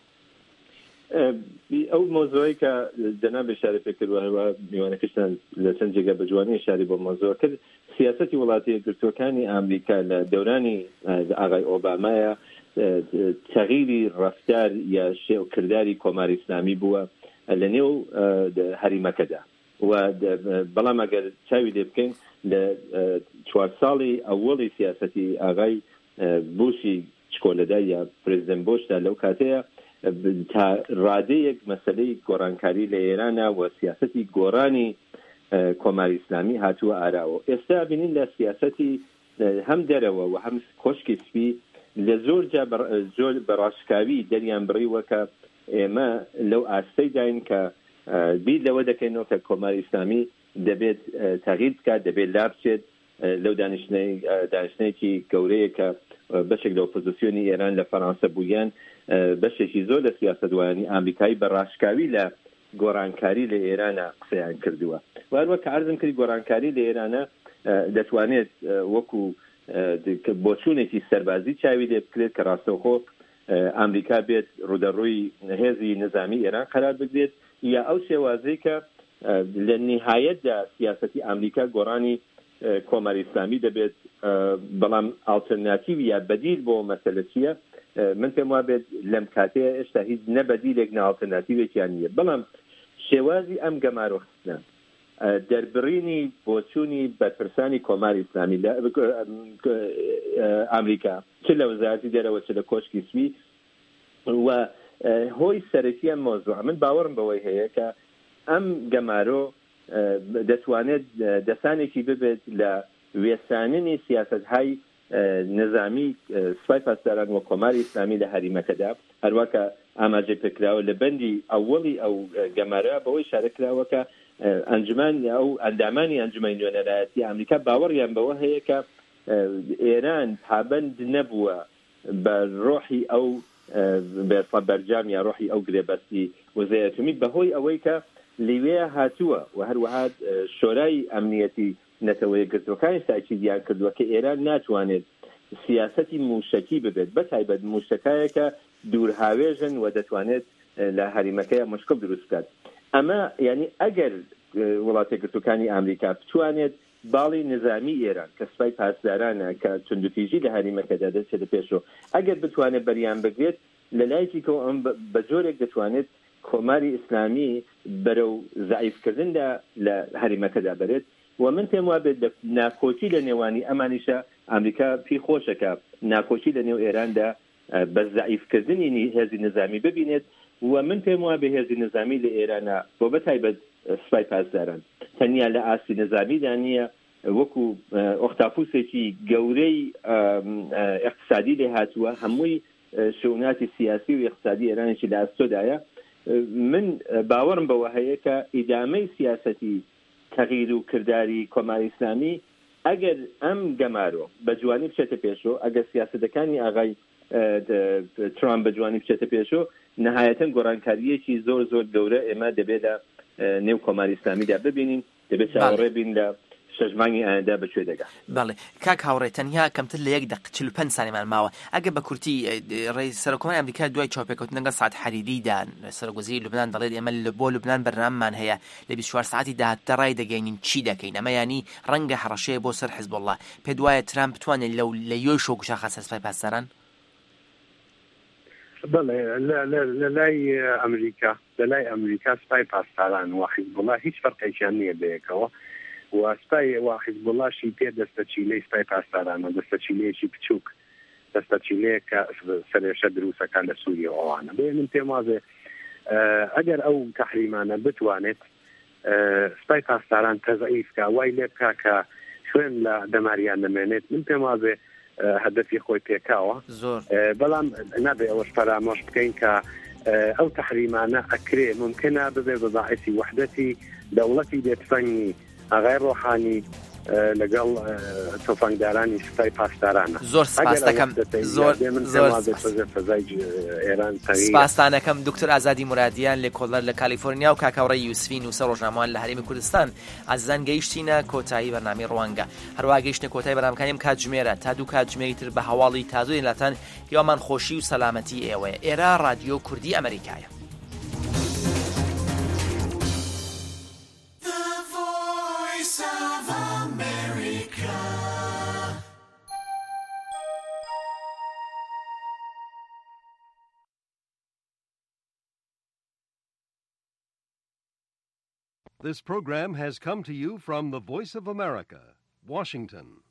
ئەو مۆزۆی کە جەناب شاری پێکردووە میوانەکەشتان لە چەند جێگە بە جوانی شاری بۆ مۆزۆ کرد سیاسەتی وڵاتی یەکگرتووەکانی ئەمریکا لە دەورانی ئاغای ئۆبامایە تەغییری ڕەفتار یا شێوکرداری کۆماری ئیسلامی بووە لە نێو هەریمەکەدا و بەڵام ئەگەر چاوی لێ بکەین لە چوار ساڵی ئەوڵی سیاسەتی ئاغای بوشی چکۆلەدا یا پرێزیدەنت بۆشدا لەو کاتەیە تا ڕادەیەک مەسەلەی گۆڕانکاری لە ئێرانە و سیاسەتی گۆڕانی کۆماری ئیسلامی هاتووە ئاراوە ئێستا بینین لە سیاسەتی هەم دەرەوە و هەم کۆشکی سپی لە زۆر جا زۆر بەڕاشکاوی دەریان بڕیوە کە ئێمە لەو ئاستەی داین کە بیر لەوە دەکەینەوە کە کۆماری ئیسلامی دەبێت تەغییر بکات دەبێت لابچێت لەو دانیشتنێکی گەورەیە کە بەشێک لە ئۆپۆزیسیۆنی ئێران لە فەڕەنسا بوویان بەشێکی زۆر لە سیاسەتوانی ئامریکایی بەڕاشکاوی لە گۆڕانکاری لە ئێرانە قسەیان کردووە وەروە کە عەرزم کردی گۆڕانکاری لە ئێرانە دەتوانێت وەکو بۆچوونێکی سەربازی چاوی لێ بکرێت کە ڕاستەوخۆ ئامریکا بێت ڕوودەڕووی هێزی نظامی ئێران قرار بگرێت یا ئەو شێوازەی کە لە نهایەتدا سیاسەتی ئامریکا گۆڕانی کۆماری ئیسلامی دەبێت بەڵام ئالتەرناتیڤ یا بەدیل بۆ مەسەلە چییە من پێم وا بێت لەم کاتەیە ئێستا هیچ نەبەدیلێک ئالتەرناتیڤێکیان نییە بەڵام شێوازی ئەم گەمارۆخستنە دەربڕینی بۆچوونی بەرپرسانی کۆماری ئیسلامی لە ئامریکا چ لە وەزارەتی دەرەوە چ لە کۆشکی سوی و هۆی سەرەکی ئەم مۆزوع من باوەڕم بەوەی هەیە کە ئەم گەمارۆ دەتوانێت دەسانێکی ببێت لە وێساننی سیاسەتهای نظامی سوپای پاسداران و کۆماری ئیسلامی لە هەریمەکەدا هەروەکە ئاماژە پێکراوە لە بەندی ئەوڵی ئەو گەمارە بەوەی شارەکراوە کە ئەنجومان ئەو ئەندامانی ئەنجومەی نوێنەرایەتی ئەمریکا باوەڕیان بەوە هەیە کە ئێران پابند نەبووە بە ڕۆحی ئەو بەرجام یا ڕۆحی ئەو گرێبەستی وەزارەتی ئەتۆمی بەهۆی ئەوەی کە لەوێ هاتووە و هەروەها شۆرای ئەمنیەتی نەتەوەی گرتوەکانی تاکیدیان کردووە کە ئێران ناتوانێت سیاسەتی موشکی ببێت بە تایبەت موشکایەکە دوورهاوێژن و دەتوانێت لە هەریمەکەی مشکل دروست بکات ئەمە یعنی ئەگەر وڵاتە گرتوەکانی ئامریکا بتوانێت باڵی نظامی ئێران کە سوپای پاسدارانە کە توندوتیژی لە هەریمەکەدا دەچێتە پێشەوە ئەگەر بتوانێت بەریان بگرێت لە لایەکیەوە ئەم بە جۆرێک دەتوانێت کۆماری ئیسلامی بەرەو زعیفکردندا لە هەریمەکەدا بێت و من پێم وا بێت ناکۆچی لە نێوانی ئەمانیشە ئەمریکا پێی خۆشەکە ناکۆچی لە نێو ئێراندا بە زعیفکردنی هێزی نظامی ببینێت و من پێم وا بێ هێزی نظامی لە ئێرانە بۆ بە تایبەت سوپای پاسداران تەنیا لە ئاستی نظامیدا نییە وەکو ئۆختاپوسێکی گەورەی اقتصادی لێ هاتووە هەمووی شؤوناتی سیاسی و اقتصادی ئێرانێکی لە ئاستۆدایە من باوەڕم بەوە هەیە کە ئیدامەی سیاسەتی تەغییر و کردداری کۆماری ئیسلامی ئەگەر ئەم گەمارۆ بە جوانی بچێتە پێشۆ ئەگەر سیاسەتەکانی ئاغای ترامپ بە جوانی بچێتە پێشۆ نەهایەتەن گۆڕانکاریەکی زۆر زۆر گەورە ئێمە دەبێت لە نێو کۆماری ئیسلامیدا ببینین دەبێت چاوەڕێ بین لە شەژمانی ئایندا بەکوێ دەگات بەڵێ کاک هاوڕێ تەنیا کەمتر لە یەک دقیقە چل و پەنج سانیمان ماوە ئەگە بە کورتی ڕێی سەرۆکۆماری ئەمریکا دوای چاوپێکەوتن لەگەڵ سعد حەریریدا سەرۆکوەزیری لوبنان دەڵێت ئێمە لە بۆ لوبنان بەرنامەمان هەیە لە بیست و چوار ساعتی داهاتوو ڕای دەگەینین چی دەکەین ئەمە ینی ڕەنگە هەڕەشەیە بۆ سەر حیزبوڵڵا پێ دوایە ترامپ بتوانێت لەو لە یۆی شۆ گوشاخە سەر سوپای پاسداران بەڵێ لە لای ئەمریکا لە لای ئەمریکا سوپای پاسداران و حیزبوڵڵا هیچ فەرقێکیان نییە بەیەکەوە و سپای و حیزبوڵڵاشی پێ دەستە چیلەی سپای پاسدارانە دەستە چیلەیەکی بچووک دەستە چیلەیە کە سەرێشە دروستەکان لە سووریە ئەوانە بێ من پێم وازێ ئەگەر ئەو تەحریمانە بتوانێت سپای پاسداران تەزعیفکە وای لێ بکا کە خوێن لە دەماریان دەمێنێت من پێم وازێ هەدەفی خۆی پێکاوە بەڵام نابێ ئەوەش پەرامۆش بکەین کە ئەو تەحریمانە ئەکرێ ممکنە ببێ بە باعثی وحدەتی دەوڵەتی دێتفەنگی ئاغای ڕۆحانی لەگەڵ تۆفانگدارانی سوپای پاسدارانە زۆر سپاس دەکەم زۆر زۆر سپاسانەکەم دکتۆر ئازادی مرادیان لە کۆڵەر لە کالیفۆرنیا و کاکاوڕێی یوسفی نووسە ڕۆژنامەوان لە هەرێمی کوردستان ئازان گەیشتینە کۆتایی بەرنامەی ڕوانگە هەروە گەیشتە کۆتایی بەرنامەکانیم کاتژمێرە تا دوو کاتژمێری تر بە هەواڵی تازوی لاتان هیوامان خۆشی و سەلامەتی ئێوەیە ئێرە رادیۆ کوردی ئەمریکایە. This program has come to you from the Voice of America, Washington.